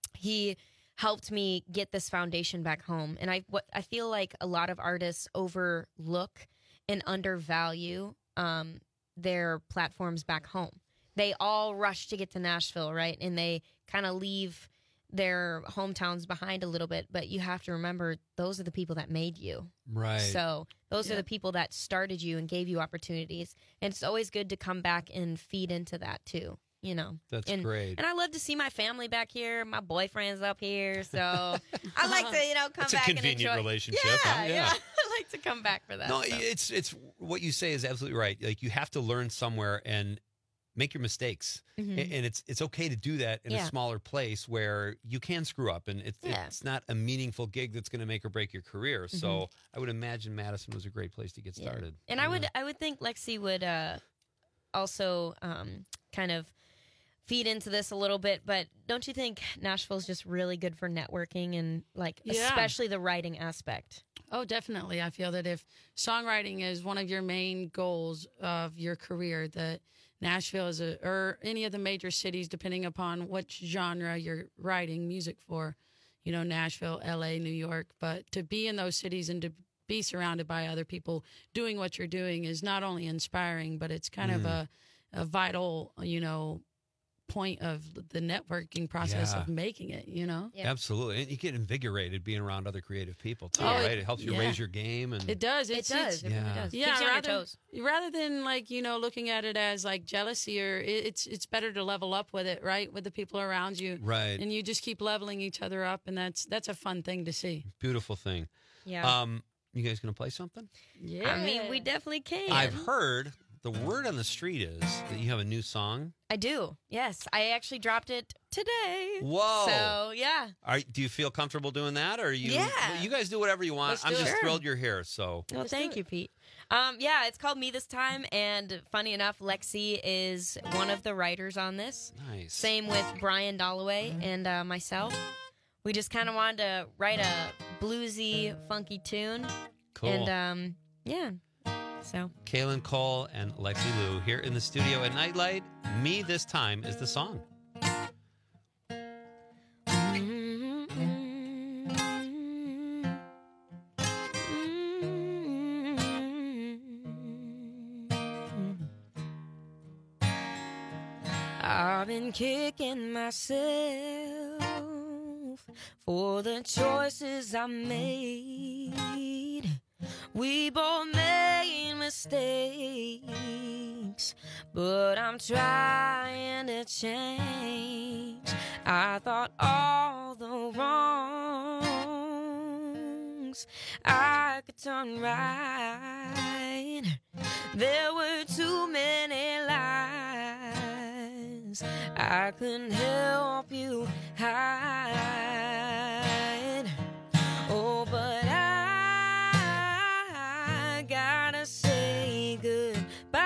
he helped me get this foundation back home. And I, what, I feel like a lot of artists overlook and undervalue um, their platforms back home. They all rush to get to Nashville, right? And they kind of leave their hometowns behind a little bit, but you have to remember those are the people that made you. Right. So those Yeah. are the people that started you and gave you opportunities. And it's always good to come back and feed into that too, you know. That's and, great. And I love to see my family back here. My boyfriend's up here, so I like to, you know, come It's a back and convenient enjoy. relationship, Yeah, huh? yeah. Yeah. I like to come back for that. No, so. it's it's what you say is absolutely right. Like you have to learn somewhere and make your mistakes, Mhm. A- and it's it's okay to do that in Yeah. a smaller place where you can screw up, and it's Yeah. it's not a meaningful gig that's going to make or break your career. So Mhm. I would imagine Madison was a great place to get Yeah. started. And I would I would think Lexi would uh, also um, kind of feed into this a little bit, but don't you think Nashville's just really good for networking and like Yeah. especially the writing aspect? Oh, definitely. I feel that if songwriting is one of your main goals of your career, that Nashville is a, or any of the major cities, depending upon which genre you're writing music for, you know, Nashville, L A, New York, but to be in those cities and to be surrounded by other people doing what you're doing is not only inspiring, but it's kind of Mm. a, a vital, you know, point of the networking process Yeah. of making it, you know? Absolutely, and you get invigorated being around other creative people too, Yeah. right? It helps you Yeah. raise your game, and It does. It It's, does. It's, It really Yeah. does. Yeah, Keeps you on your rather, toes. rather than like, you know, looking at it as like jealousy, or it, it's it's better to level up with it, right? With the people around you. Right. And you just keep leveling each other up, and that's that's a fun thing to see. Beautiful thing. Yeah. Um, you guys gonna play something? Yeah. I mean, we definitely can. I've heard the word on the street is that you have a new song. I do. Yes, I actually dropped it today. Whoa. So yeah. Are, do you feel comfortable doing that, or you? Yeah. You guys do whatever you want. Let's I'm do just it. thrilled you're here. So Well, thank you, Pete. Um, yeah, it's called Me This Time, and funny enough, Lexi is one of the writers on this. nice. Same with Brian Dolloway and uh, myself. We just kind of wanted to write a bluesy, funky tune. Cool. And um, yeah, so. Kaylin Cole and Lexi Lou here in the studio at Nightlight. Me This Time is the song. I've been kicking myself for the choices I made. We both made mistakes, but I'm trying to change. I thought all the wrongs I could turn right. There were too many lies I couldn't help you hide. Oh, but I gotta say goodbye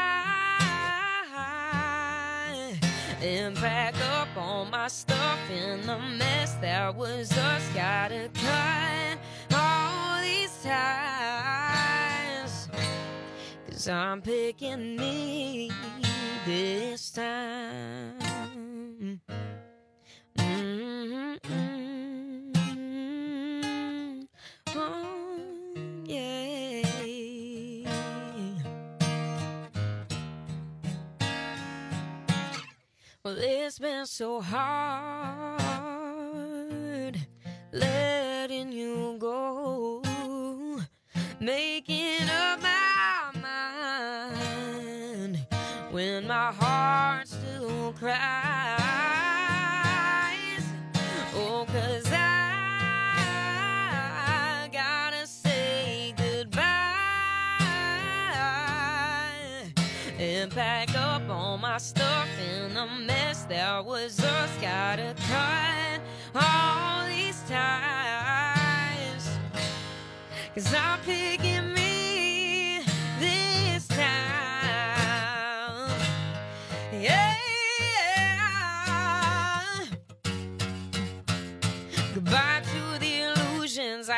and pack up all my stuff in the mess that was us. Gotta cut all these ties, 'cause I'm picking me this time. Mm-hmm. Oh, yeah. Well, it's been so hard letting you go, making up my mind when my heart still cries. Oh, 'cause I gotta say goodbye and pack up all my stuff in a mess that was us. Gotta cut all these ties, 'cause I'm picking me this time.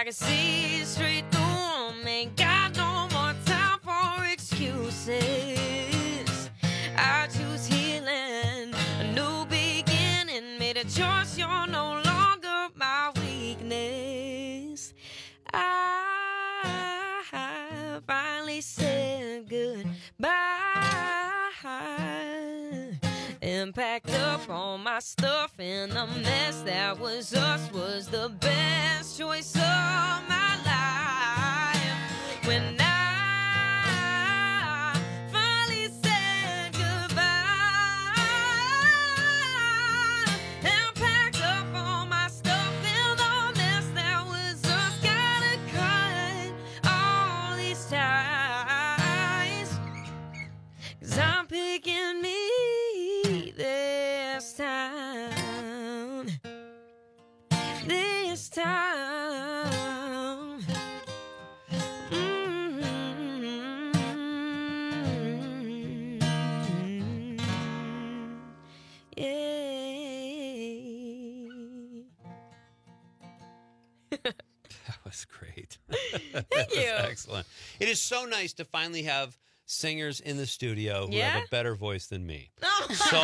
I can see straight through 'em. Ain't got no more time for excuses. I choose healing, a new beginning. Made a choice, you're no longer my weakness. I finally said goodbye and packed up all my stuff, and the mess that was us was the best choice of my life. When I finally said goodbye and packed up all my stuff, and the mess that was us, gotta cut all these ties, 'cause I'm picking me this time, this time. Mm-hmm. Yeah. That was great. Thank you. Excellent. It is so nice to finally have singers in the studio who Yeah? have a better voice than me. So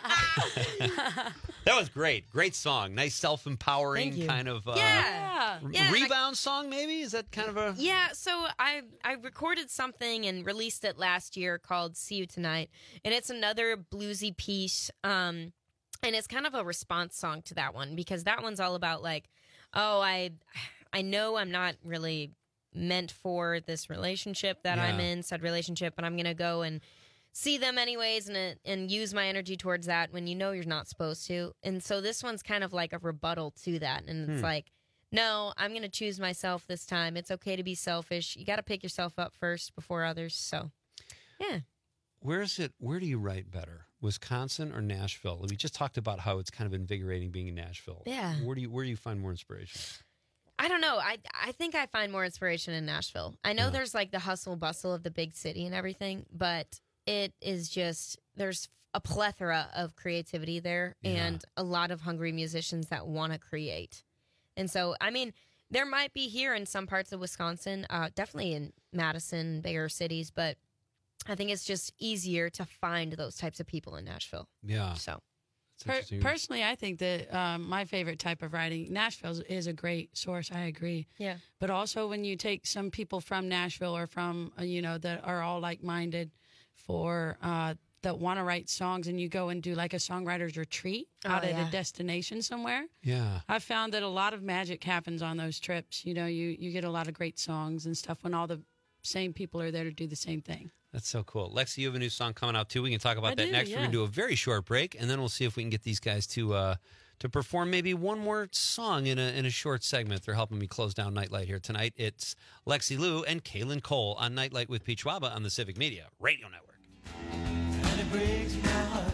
that was great. Great song. Nice self-empowering Thank you. kind of uh, Yeah. r- Yeah, I- rebound song, maybe? Is that kind of a... Yeah, so I I recorded something and released it last year called See You Tonight, and it's another bluesy piece, um, and it's kind of a response song to that one, because that one's all about like, oh, I I know I'm not really meant for this relationship that I'm Yeah. in, said relationship, but I'm gonna go and see them anyways, and it- and use my energy towards that when you know you're not supposed to. And so this one's kind of like a rebuttal to that, and it's Hmm. like, no, I'm going to choose myself this time. It's okay to be selfish. You got to pick yourself up first before others. So, yeah. Where is it? Where do you write better? Wisconsin or Nashville? We just talked about how it's kind of invigorating being in Nashville. Yeah. Where do you where do you find more inspiration? I don't know. I I think I find more inspiration in Nashville. I know there's like the hustle bustle of the big city and everything, but it is just, there's a plethora of creativity there and a lot of hungry musicians that want to create. And so, I mean, there might be here in some parts of Wisconsin, uh, definitely in Madison, bigger cities, but I think it's just easier to find those types of people in Nashville. Yeah. So, Per- personally, I think that um, my favorite type of writing, Nashville, is- is a great source. I agree. Yeah. But also, when you take some people from Nashville or from uh, you know that are all like minded for uh, that want to write songs, and you go and do like a songwriter's retreat Oh, out at yeah. a destination somewhere. Yeah. I've found that a lot of magic happens on those trips. You know, you you get a lot of great songs and stuff when all the same people are there to do the same thing. That's so cool. Lexi, you have a new song coming out too. We can talk about I that do, next. We're yeah. going to do a very short break, and then we'll see if we can get these guys to uh, to perform maybe one more song in a in a short segment. They're helping me close down Nightlight here tonight. It's Lexi Lou and Kaylin Cole on Nightlight with Peach Waba on the Civic Media Radio Network. And it breaks my heart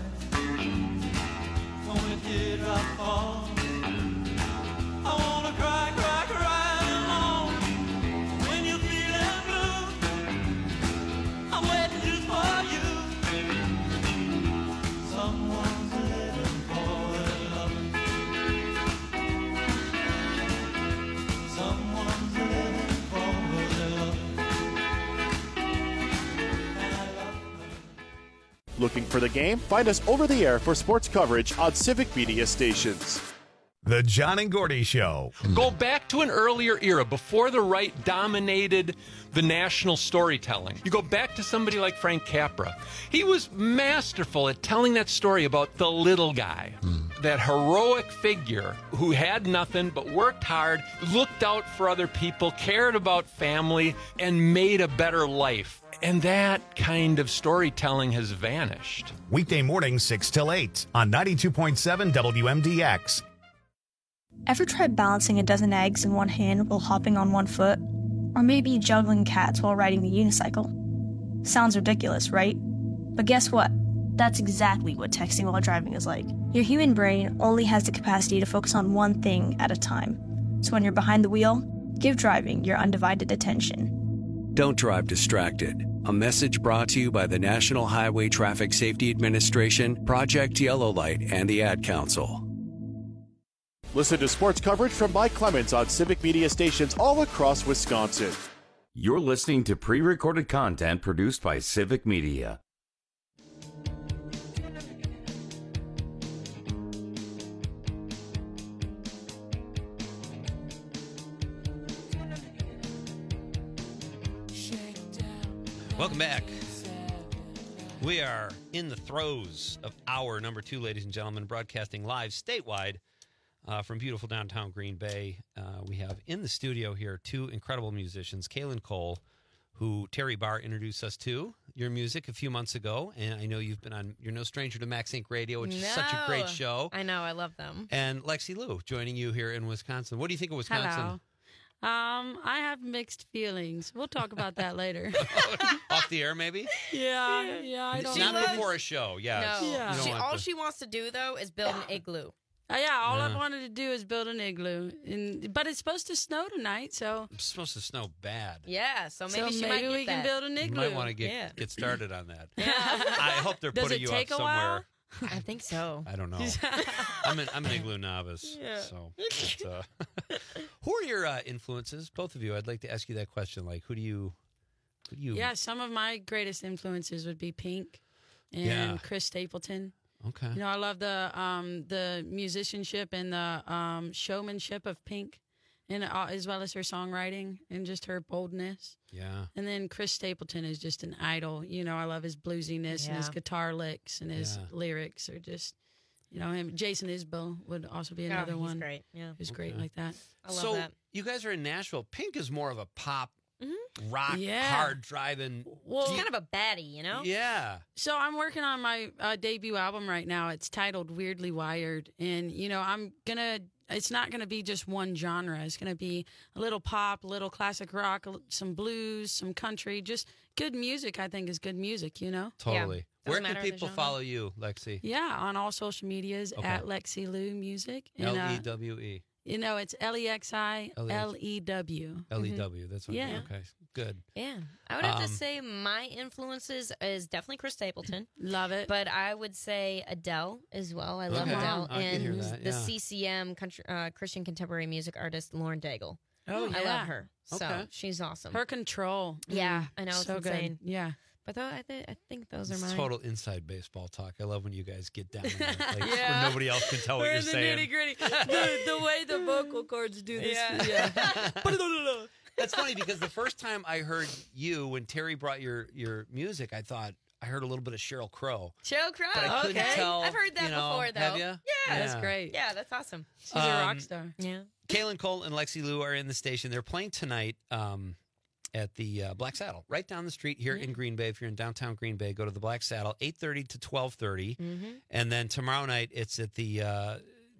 when a teardrop falls. I wanna cry, cry, cry alone when you're feeling blue. I'm waiting just for you. Someone's living for their love. Someone's living for their love. Looking for the game? Find us over the air for sports coverage on Civic Media stations. The John and Gordy Show. Go back to an earlier era before the right dominated the national storytelling. You go back to somebody like Frank Capra. He was masterful at telling that story about the little guy, that heroic figure who had nothing but worked hard, looked out for other people, cared about family, and made a better life. And that kind of storytelling has vanished. Weekday morning, six till eight on ninety-two point seven W M D X. Ever tried balancing a dozen eggs in one hand while hopping on one foot? Or maybe juggling cats while riding the unicycle? Sounds ridiculous, right? But guess what? That's exactly what texting while driving is like. Your human brain only has the capacity to focus on one thing at a time. So when you're behind the wheel, give driving your undivided attention. Don't drive distracted. A message brought to you by the National Highway Traffic Safety Administration, Project Yellow Light, and the Ad Council. Listen to sports coverage from Mike Clemens on Civic Media stations all across Wisconsin. You're listening to pre-recorded content produced by Civic Media. Welcome back. We are in the throes of hour number two, ladies and gentlemen, broadcasting live statewide uh, from beautiful downtown Green Bay. Uh, we have in the studio here two incredible musicians, Kaylin Cole, who Terry Barr introduced us to your music a few months ago, and I know you've been on, you're no stranger to Max Inc Radio, which is such a great show. I know, I love them. And Lexi Lou joining you here in Wisconsin. What do you think of Wisconsin? Hello. Um, I have mixed feelings. We'll talk about that later. Off the air, maybe? Yeah, yeah. I don't Not know. before a show, yeah. No, Yeah. she, want all to- she wants to do though is build an igloo. Uh, yeah, all Yeah. I wanted to do is build an igloo, and but it's supposed to snow tonight, so It's supposed to snow bad. Yeah, so so maybe she maybe might get we can that. build an You igloo. might want to get Yeah. get started on that. Yeah. I hope they're Does putting it you take up a while? somewhere. I think so. I don't know. I'm an I'm an igloo novice. Yeah. So, but, uh, who are your uh, influences? Both of you. I'd like to ask you that question. Like, who do you, who do you? Yeah, some of my greatest influences would be Pink and Yeah. Chris Stapleton. Okay. You know, I love the um, the musicianship and the um, showmanship of Pink, and uh, as well as her songwriting and just her boldness. Yeah. And then Chris Stapleton is just an idol. You know, I love his bluesiness and his Yeah. guitar licks and his Yeah. lyrics are just, you know, him. Jason Isbell would also be another oh, one. He's great. Yeah. Who's great Okay. like that. I love so that. you guys are in Nashville. Pink is more of a pop, Mhm. rock, Yeah. hard driving. Well, She's kind of a baddie, you know? Yeah. So I'm working on my uh, debut album right now. It's titled Weirdly Wired, and you know I'm gonna. It's not gonna be just one genre. It's gonna be a little pop, a little classic rock, a l- some blues, some country. Just good music. I think is good music. You know. Totally. Where Doesn't can matter the people genre. follow you, Lexi? Yeah, on all social medias Okay. at Lexi Lou Music. And, L uh, E W E. You know, it's L E X I L E W. L E W. That's what. Yeah. Okay. Good. Yeah. I would have Um, to say my influences is definitely Chris Stapleton. Love it. But I would say Adele as well. I love Okay. Adele. I can hear and that, the yeah. C C M country, uh, Christian contemporary music artist Lauren Daigle. Oh, I yeah. love her. So Okay. she's awesome. Her control. Yeah, Mm, I know, it's so insane. good. Yeah. But though I, th- I think those are It's mine. total inside baseball talk. I love when you guys get down there, like, Yeah. where nobody else can tell what We're you're in the saying. nitty gritty. the, the way the vocal cords do this. Yeah. Yeah. That's funny because the first time I heard you, when Terry brought your your music, I thought I heard a little bit of Sheryl Crow. Sheryl Crow. But I couldn't okay. tell, I've heard that you know, before, though. have ya? Yeah. That's great. Yeah, that's awesome. She's a rock Um, star. Yeah. Kaylin Cole and Lexi Lou are in the station. They're playing tonight um, at the uh, Black Saddle, right down the street here in Green Bay. If you're in downtown Green Bay, go to the Black Saddle, eight thirty to twelve thirty. Mm-hmm. And then tomorrow night, it's at the uh,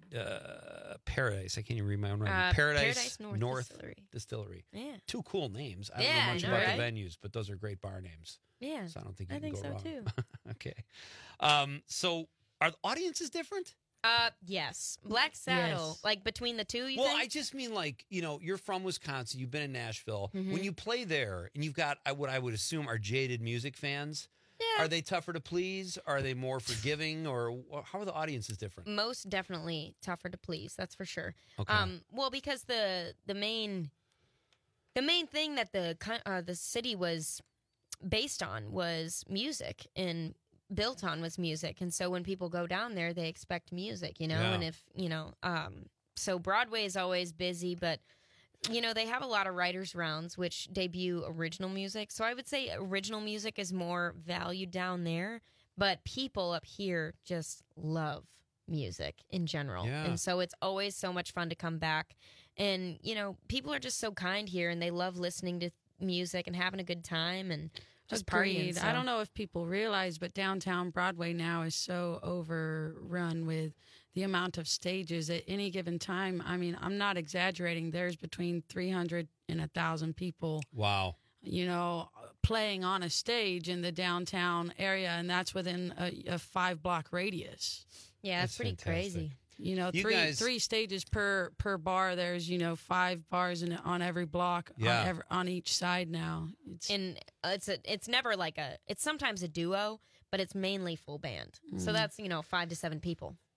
uh, Paradise. I can't even read my own writing. Uh, Paradise, Paradise North North Distillery. Distillery. Yeah. Two cool names. I don't Yeah, know much I know, about right? the venues, but those are great bar names. Yeah. So I don't think you I can think go so, wrong. too. Okay. Um, so are the audiences different? Uh, yes. Black Saddle. Yes. Like between the two, you Well, think? I just mean like, you know, you're from Wisconsin, you've been in Nashville. Mhm. When you play there and you've got uh, what I would assume are jaded music fans, Yeah. are they tougher to please? Are they more forgiving? Or wh- how are the audiences different? Most definitely tougher to please. That's for sure. Okay. Um, well, because the the main the main thing that the co- uh, the city was based on was music and built on was music, and so when people go down there, they expect music, you know. Yeah. And if you know, um, so Broadway is always busy, but you know they have a lot of writers' rounds which debut original music. So I would say original music is more valued down there, but people up here just love music in general. Yeah. And so it's always so much fun to come back. And, you know, people are just so kind here and they love listening to music and having a good time and just partying. Agreed. So. I don't know if people realize, but downtown Broadway now is so overrun with the amount of stages at any given time. I mean, I'm not exaggerating. There's between three hundred and one thousand people, Wow. you know, playing on a stage in the downtown area, and that's within a, a five block radius. Yeah, That's it's pretty fantastic. crazy. You know, You three guys- three stages per per bar. There's you know five bars in, on every block Yeah. on every, on each side now. It's And uh, it's a, it's never like a, it's sometimes a duo, but it's mainly full band. So Mm. that's, you know, five to seven people.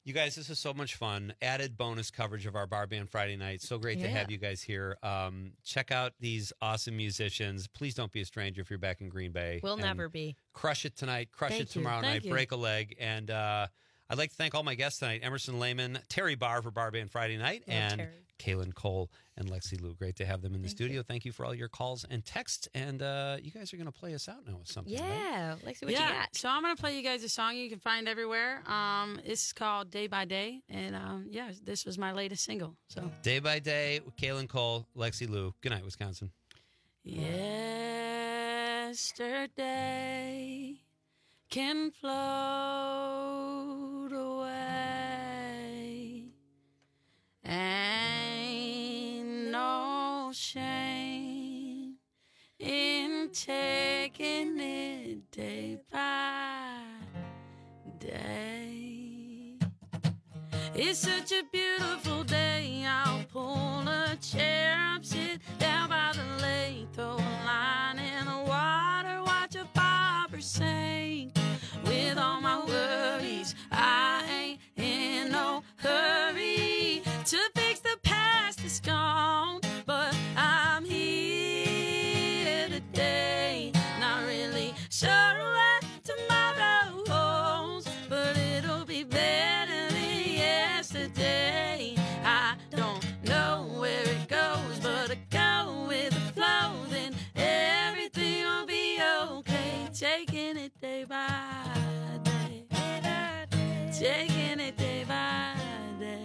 You guys, this is so much fun. Added bonus coverage of our Bar Band Friday night. So great to Yeah. have you guys here. Um, check out these awesome musicians. Please don't be a stranger if you're back in Green Bay. We'll And never be. Crush it tonight. Crush Thank it you. tomorrow Thank night. you. Break a leg. And uh, I'd like to thank all my guests tonight. Emerson Lehman, Terry Barr for Bar Band Friday night, Love and Terry. Kaylin Cole and Lexi Lou. Great to have them in the Thank studio. Thank you for all your calls and texts. And uh, you guys are going to play us out now with something, right? Yeah. Lexi, what yeah, you got? so I'm gonna play you guys a song you can find everywhere. Um, it's called "Day by Day," and um, yeah, this was my latest single. So Day by Day with Kaylin Cole, Lexi Lou. Good night, Wisconsin. yesterday can float away. Ain't no shame in taking it day by day. It's such a beautiful day. I'll pull a chair up, sit down by the lake, throw a line in the water, watch a barber sing. With all my worries, I ain't in no hurry to fix the past that's gone, but I'm here today. Not really sure what tomorrow holds, but it'll be better than yesterday. I don't know where it goes, but I go with the flow, then everything will be okay. Taking it day by day, taking it day by day.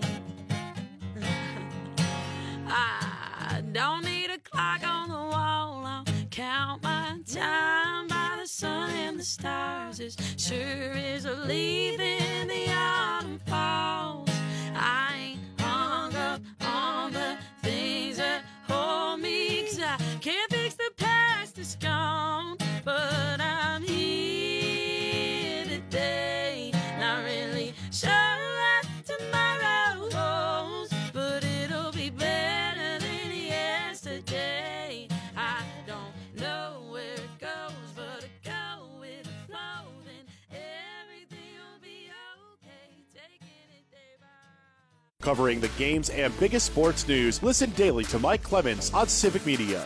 I don't need a clock on the wall. I'll count my time by the sun and the stars. As sure as a leaf in the autumn falls. I ain't hung up on the things that hold me, 'cause I can't fix the past that's gone, but I'm here today. Not really sure what tomorrow holds, but it'll be better than yesterday. I don't know where it goes, but I go with the flow, then everything will be okay. Taking it day by Covering the games and biggest sports news, listen daily to Mike Clemens on Civic Media.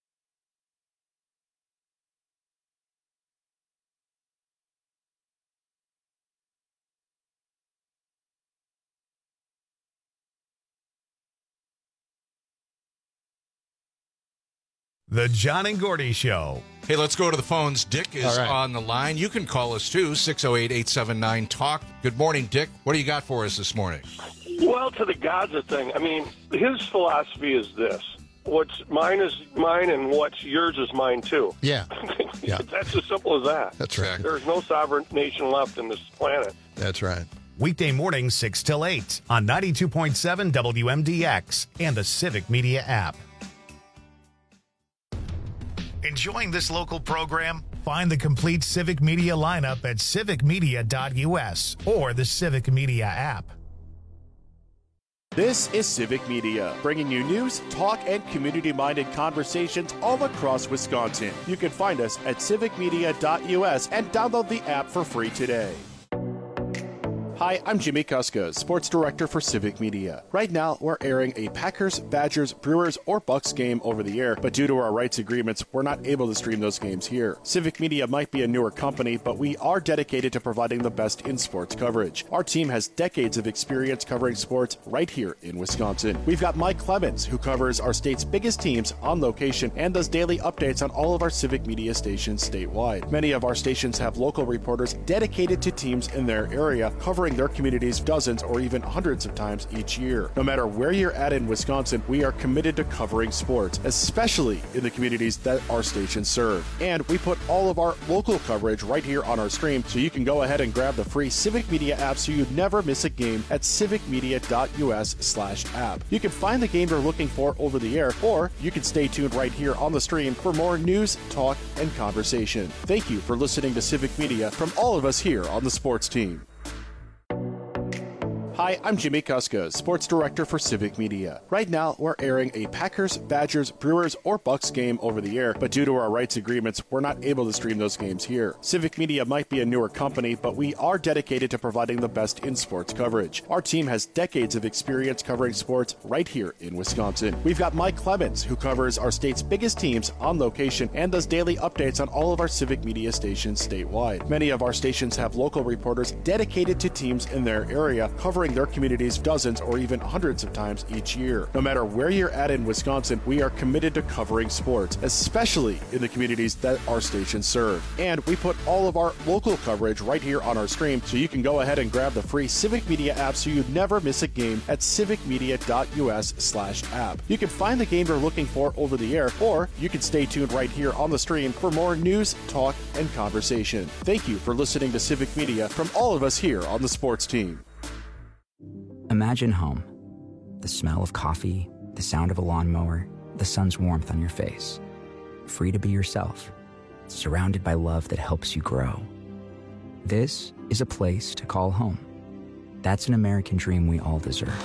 The John and Gordy Show. Hey, let's go to the phones. Dick is All right. on the line. You can call us too, six oh eight, eight seven nine, talk. Good morning, Dick. What do you got for us this morning? Well, to the Gaza thing, I mean, his philosophy is this. What's mine is mine, and what's yours is mine, too. Yeah. yeah. That's as simple as that. That's right. There's no sovereign nation left in this planet. That's right. Weekday mornings six till eight on ninety-two point seven W M D X and the Civic Media app. Enjoying this local program? Find the complete Civic Media lineup at civic media dot U S or the Civic Media app. This is Civic Media, bringing you news, talk, and community-minded conversations all across Wisconsin. You can find us at civic media dot U S and download the app for free today. Hi, I'm Jimmy Kuska, Sports Director for Civic Media. Right now, we're airing a Packers, Badgers, Brewers, or Bucks game over the air, but due to our rights agreements, we're not able to stream those games here. Civic Media might be a newer company, but we are dedicated to providing the best in sports coverage. Our team has decades of experience covering sports right here in Wisconsin. We've got Mike Clemens, who covers our state's biggest teams on location and does daily updates on all of our Civic Media stations statewide. Many of our stations have local reporters dedicated to teams in their area, covering their communities dozens or even hundreds of times each year. No matter where you're at in Wisconsin, we are committed to covering sports, especially in the communities that our stations serve. And we put all of our local coverage right here on our stream, so you can go ahead and grab the free Civic Media app so you never miss a game at civic media dot U S slash app. You can find the game you're looking for over the air, or you can stay tuned right here on the stream for more news, talk, and conversation. Thank you for listening to Civic Media from all of us here on the sports team. Hi, I'm Jimmy Kuska, Sports Director for Civic Media. Right now, we're airing a Packers, Badgers, Brewers, or Bucks game over the air, but due to our rights agreements, we're not able to stream those games here. Civic Media might be a newer company, but we are dedicated to providing the best in sports coverage. Our team has decades of experience covering sports right here in Wisconsin. We've got Mike Clemens, who covers our state's biggest teams on location and does daily updates on all of our Civic Media stations statewide. Many of our stations have local reporters dedicated to teams in their area, covering their communities dozens or even hundreds of times each year. No matter where you're at in Wisconsin, we are committed to covering sports, especially in the communities that our stations serve. And we put all of our local coverage right here on our stream, so you can go ahead and grab the free Civic Media app so you never miss a game at civicmedia.us slash app. You can find the game you're looking for over the air, or you can stay tuned right here on the stream for more news, talk, and conversation. Thank you for listening to Civic Media from all of us here on the sports team. Imagine home. The smell of coffee, the sound of a lawnmower, the sun's warmth on your face. Free to be yourself, surrounded by love that helps you grow. This is a place to call home. That's an American dream we all deserve.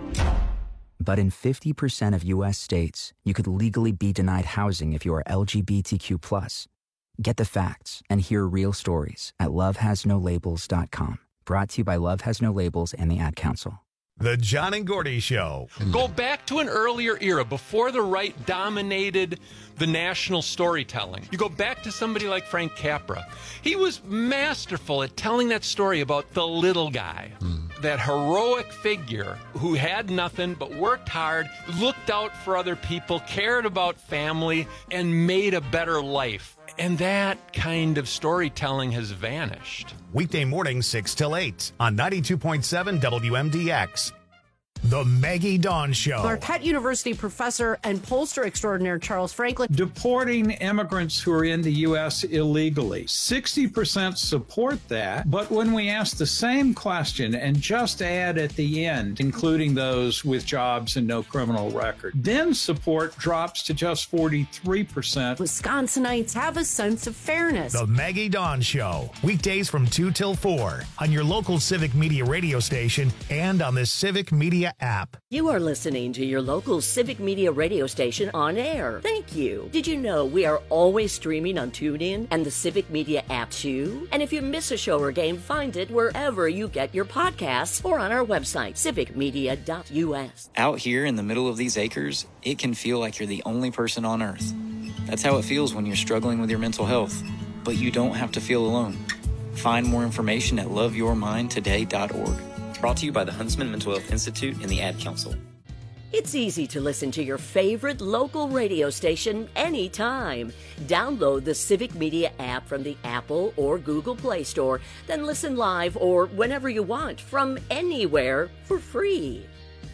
But in fifty percent of U S states, you could legally be denied housing if you are L G B T Q plus. Get the facts and hear real stories at love has no labels dot com. Brought to you by Love Has No Labels and the Ad Council. The John and Gordy Show. Go back to an earlier era before the right dominated the national storytelling. You go back to somebody like Frank Capra. He was masterful at telling that story about the little guy, mm. that heroic figure who had nothing but worked hard, looked out for other people, cared about family, and made a better life. And that kind of storytelling has vanished. Weekday morning, six till eight on ninety-two point seven W M D X. The Maggie Dawn Show. Marquette University professor and pollster extraordinaire Charles Franklin. Deporting immigrants who are in the U S illegally. sixty percent support that, but when we ask the same question and just add at the end, including those with jobs and no criminal record, then support drops to just forty-three percent. Wisconsinites have a sense of fairness. The Maggie Dawn Show. Weekdays from two till four on your local Civic Media radio station and on the Civic Media app. You are listening to your local Civic Media radio station on air. Thank you. Did you know we are always streaming on TuneIn and the Civic Media app too? And if you miss a show or game, find it wherever you get your podcasts or on our website, civic media dot U S. Out here in the middle of these acres, it can feel like you're the only person on earth. That's how it feels when you're struggling with your mental health. But you don't have to feel alone. Find more information at love your mind today dot org. Brought to you by the Huntsman Mental Health Institute and the Ad Council. It's easy to listen to your favorite local radio station anytime. Download the Civic Media app from the Apple or Google Play Store, then listen live or whenever you want from anywhere for free.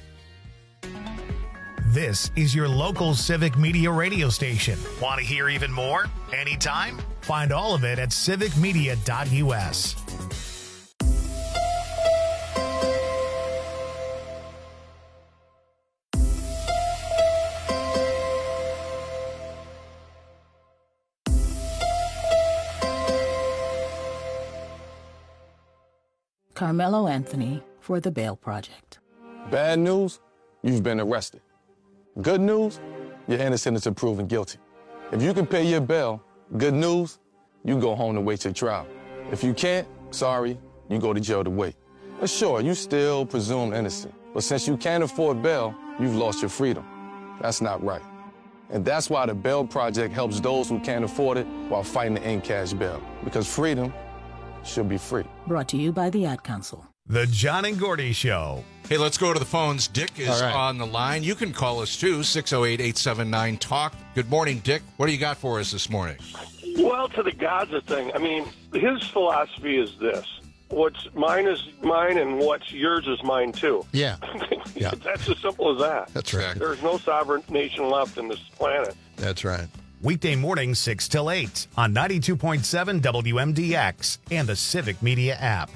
This is your local Civic Media radio station. Want to hear even more? Anytime? Find all of it at civic media dot U S. Carmelo Anthony for the Bail Project. Bad news, you've been arrested. Good news, you're innocent until proven guilty. If you can pay your bail, good news, you can go home to wait your trial. If you can't, sorry, you go to jail to wait. But sure, you still presumed innocent. But since you can't afford bail, you've lost your freedom. That's not right. And that's why the Bail Project helps those who can't afford it while fighting to end cash bail. Because freedom should be free. Brought to you by the Ad Council. The John and Gordy Show. Hey, let's go to the phones. Dick is right on the line. You can call us too, six oh eight, eight seven nine, talk. Good morning, Dick. What do you got for us this morning? Well, to the Gaza thing, I mean, his philosophy is this. What's mine is mine and what's yours is mine too. Yeah. yeah. That's as simple as that. That's right. There's no sovereign nation left in this planet. That's right. Weekday morning, six till eight on ninety-two point seven W M D X and the Civic Media app.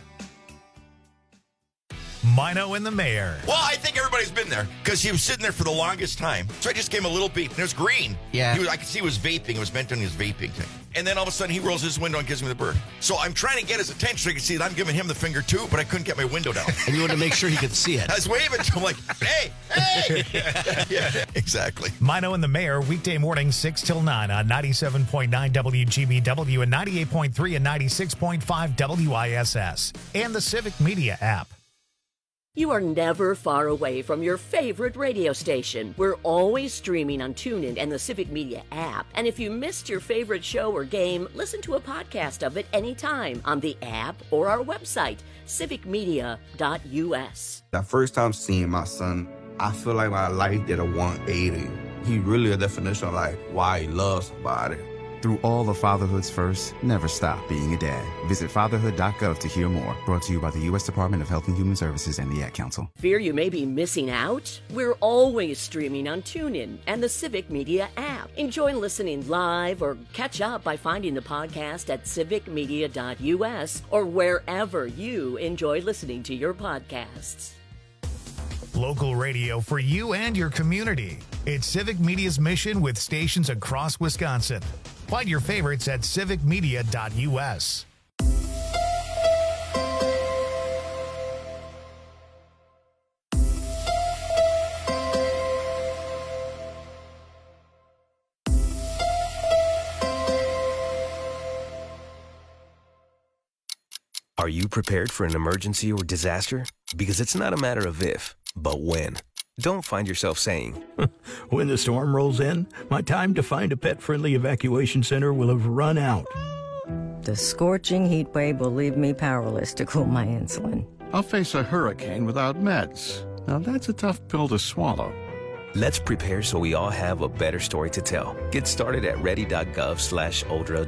Mino and the Mayor. Well, I think everybody's been there because he was sitting there for the longest time. So I just gave him a little beep, and it was green. Yeah. He was, I could see he was vaping. It was meant on his vaping thing. and then all of a sudden he rolls his window and gives me the bird. So I'm trying to get his attention so he can see that I'm giving him the finger too, but I couldn't get my window down. And you wanted to make sure he could see it. I was waving to him like, hey, hey. Yeah, exactly. Mino and the Mayor, weekday morning six till nine on ninety-seven point nine W G B W and ninety-eight point three and ninety-six point five W I S S and the Civic Media app. You are never far away from your favorite radio station. We're always streaming on TuneIn and the Civic Media app. And if you missed your favorite show or game, listen to a podcast of it anytime on the app or our website, civic media dot U S. The first time seeing my son, I feel like my life did a one eighty. He really a definition of like why he loves somebody. Through all of fatherhood's first, never stop being a dad. Visit fatherhood dot gov to hear more. Brought to you by the U S Department of Health and Human Services and the Ad Council. Fear you may be missing out? We're always streaming on TuneIn and the Civic Media app. Enjoy listening live or catch up by finding the podcast at civic media dot U S or wherever you enjoy listening to your podcasts. Local radio for you and your community. It's Civic Media's mission with stations across Wisconsin. Find your favorites at civic media dot U S. Are you prepared for an emergency or disaster? Because it's not a matter of if, but when. Don't find yourself saying, when the storm rolls in, my time to find a pet-friendly evacuation center will have run out. The scorching heat wave will leave me powerless to cool my insulin. I'll face a hurricane without meds. Now that's a tough pill to swallow. Let's prepare so we all have a better story to tell. Get started at ready dot gov slash O D R A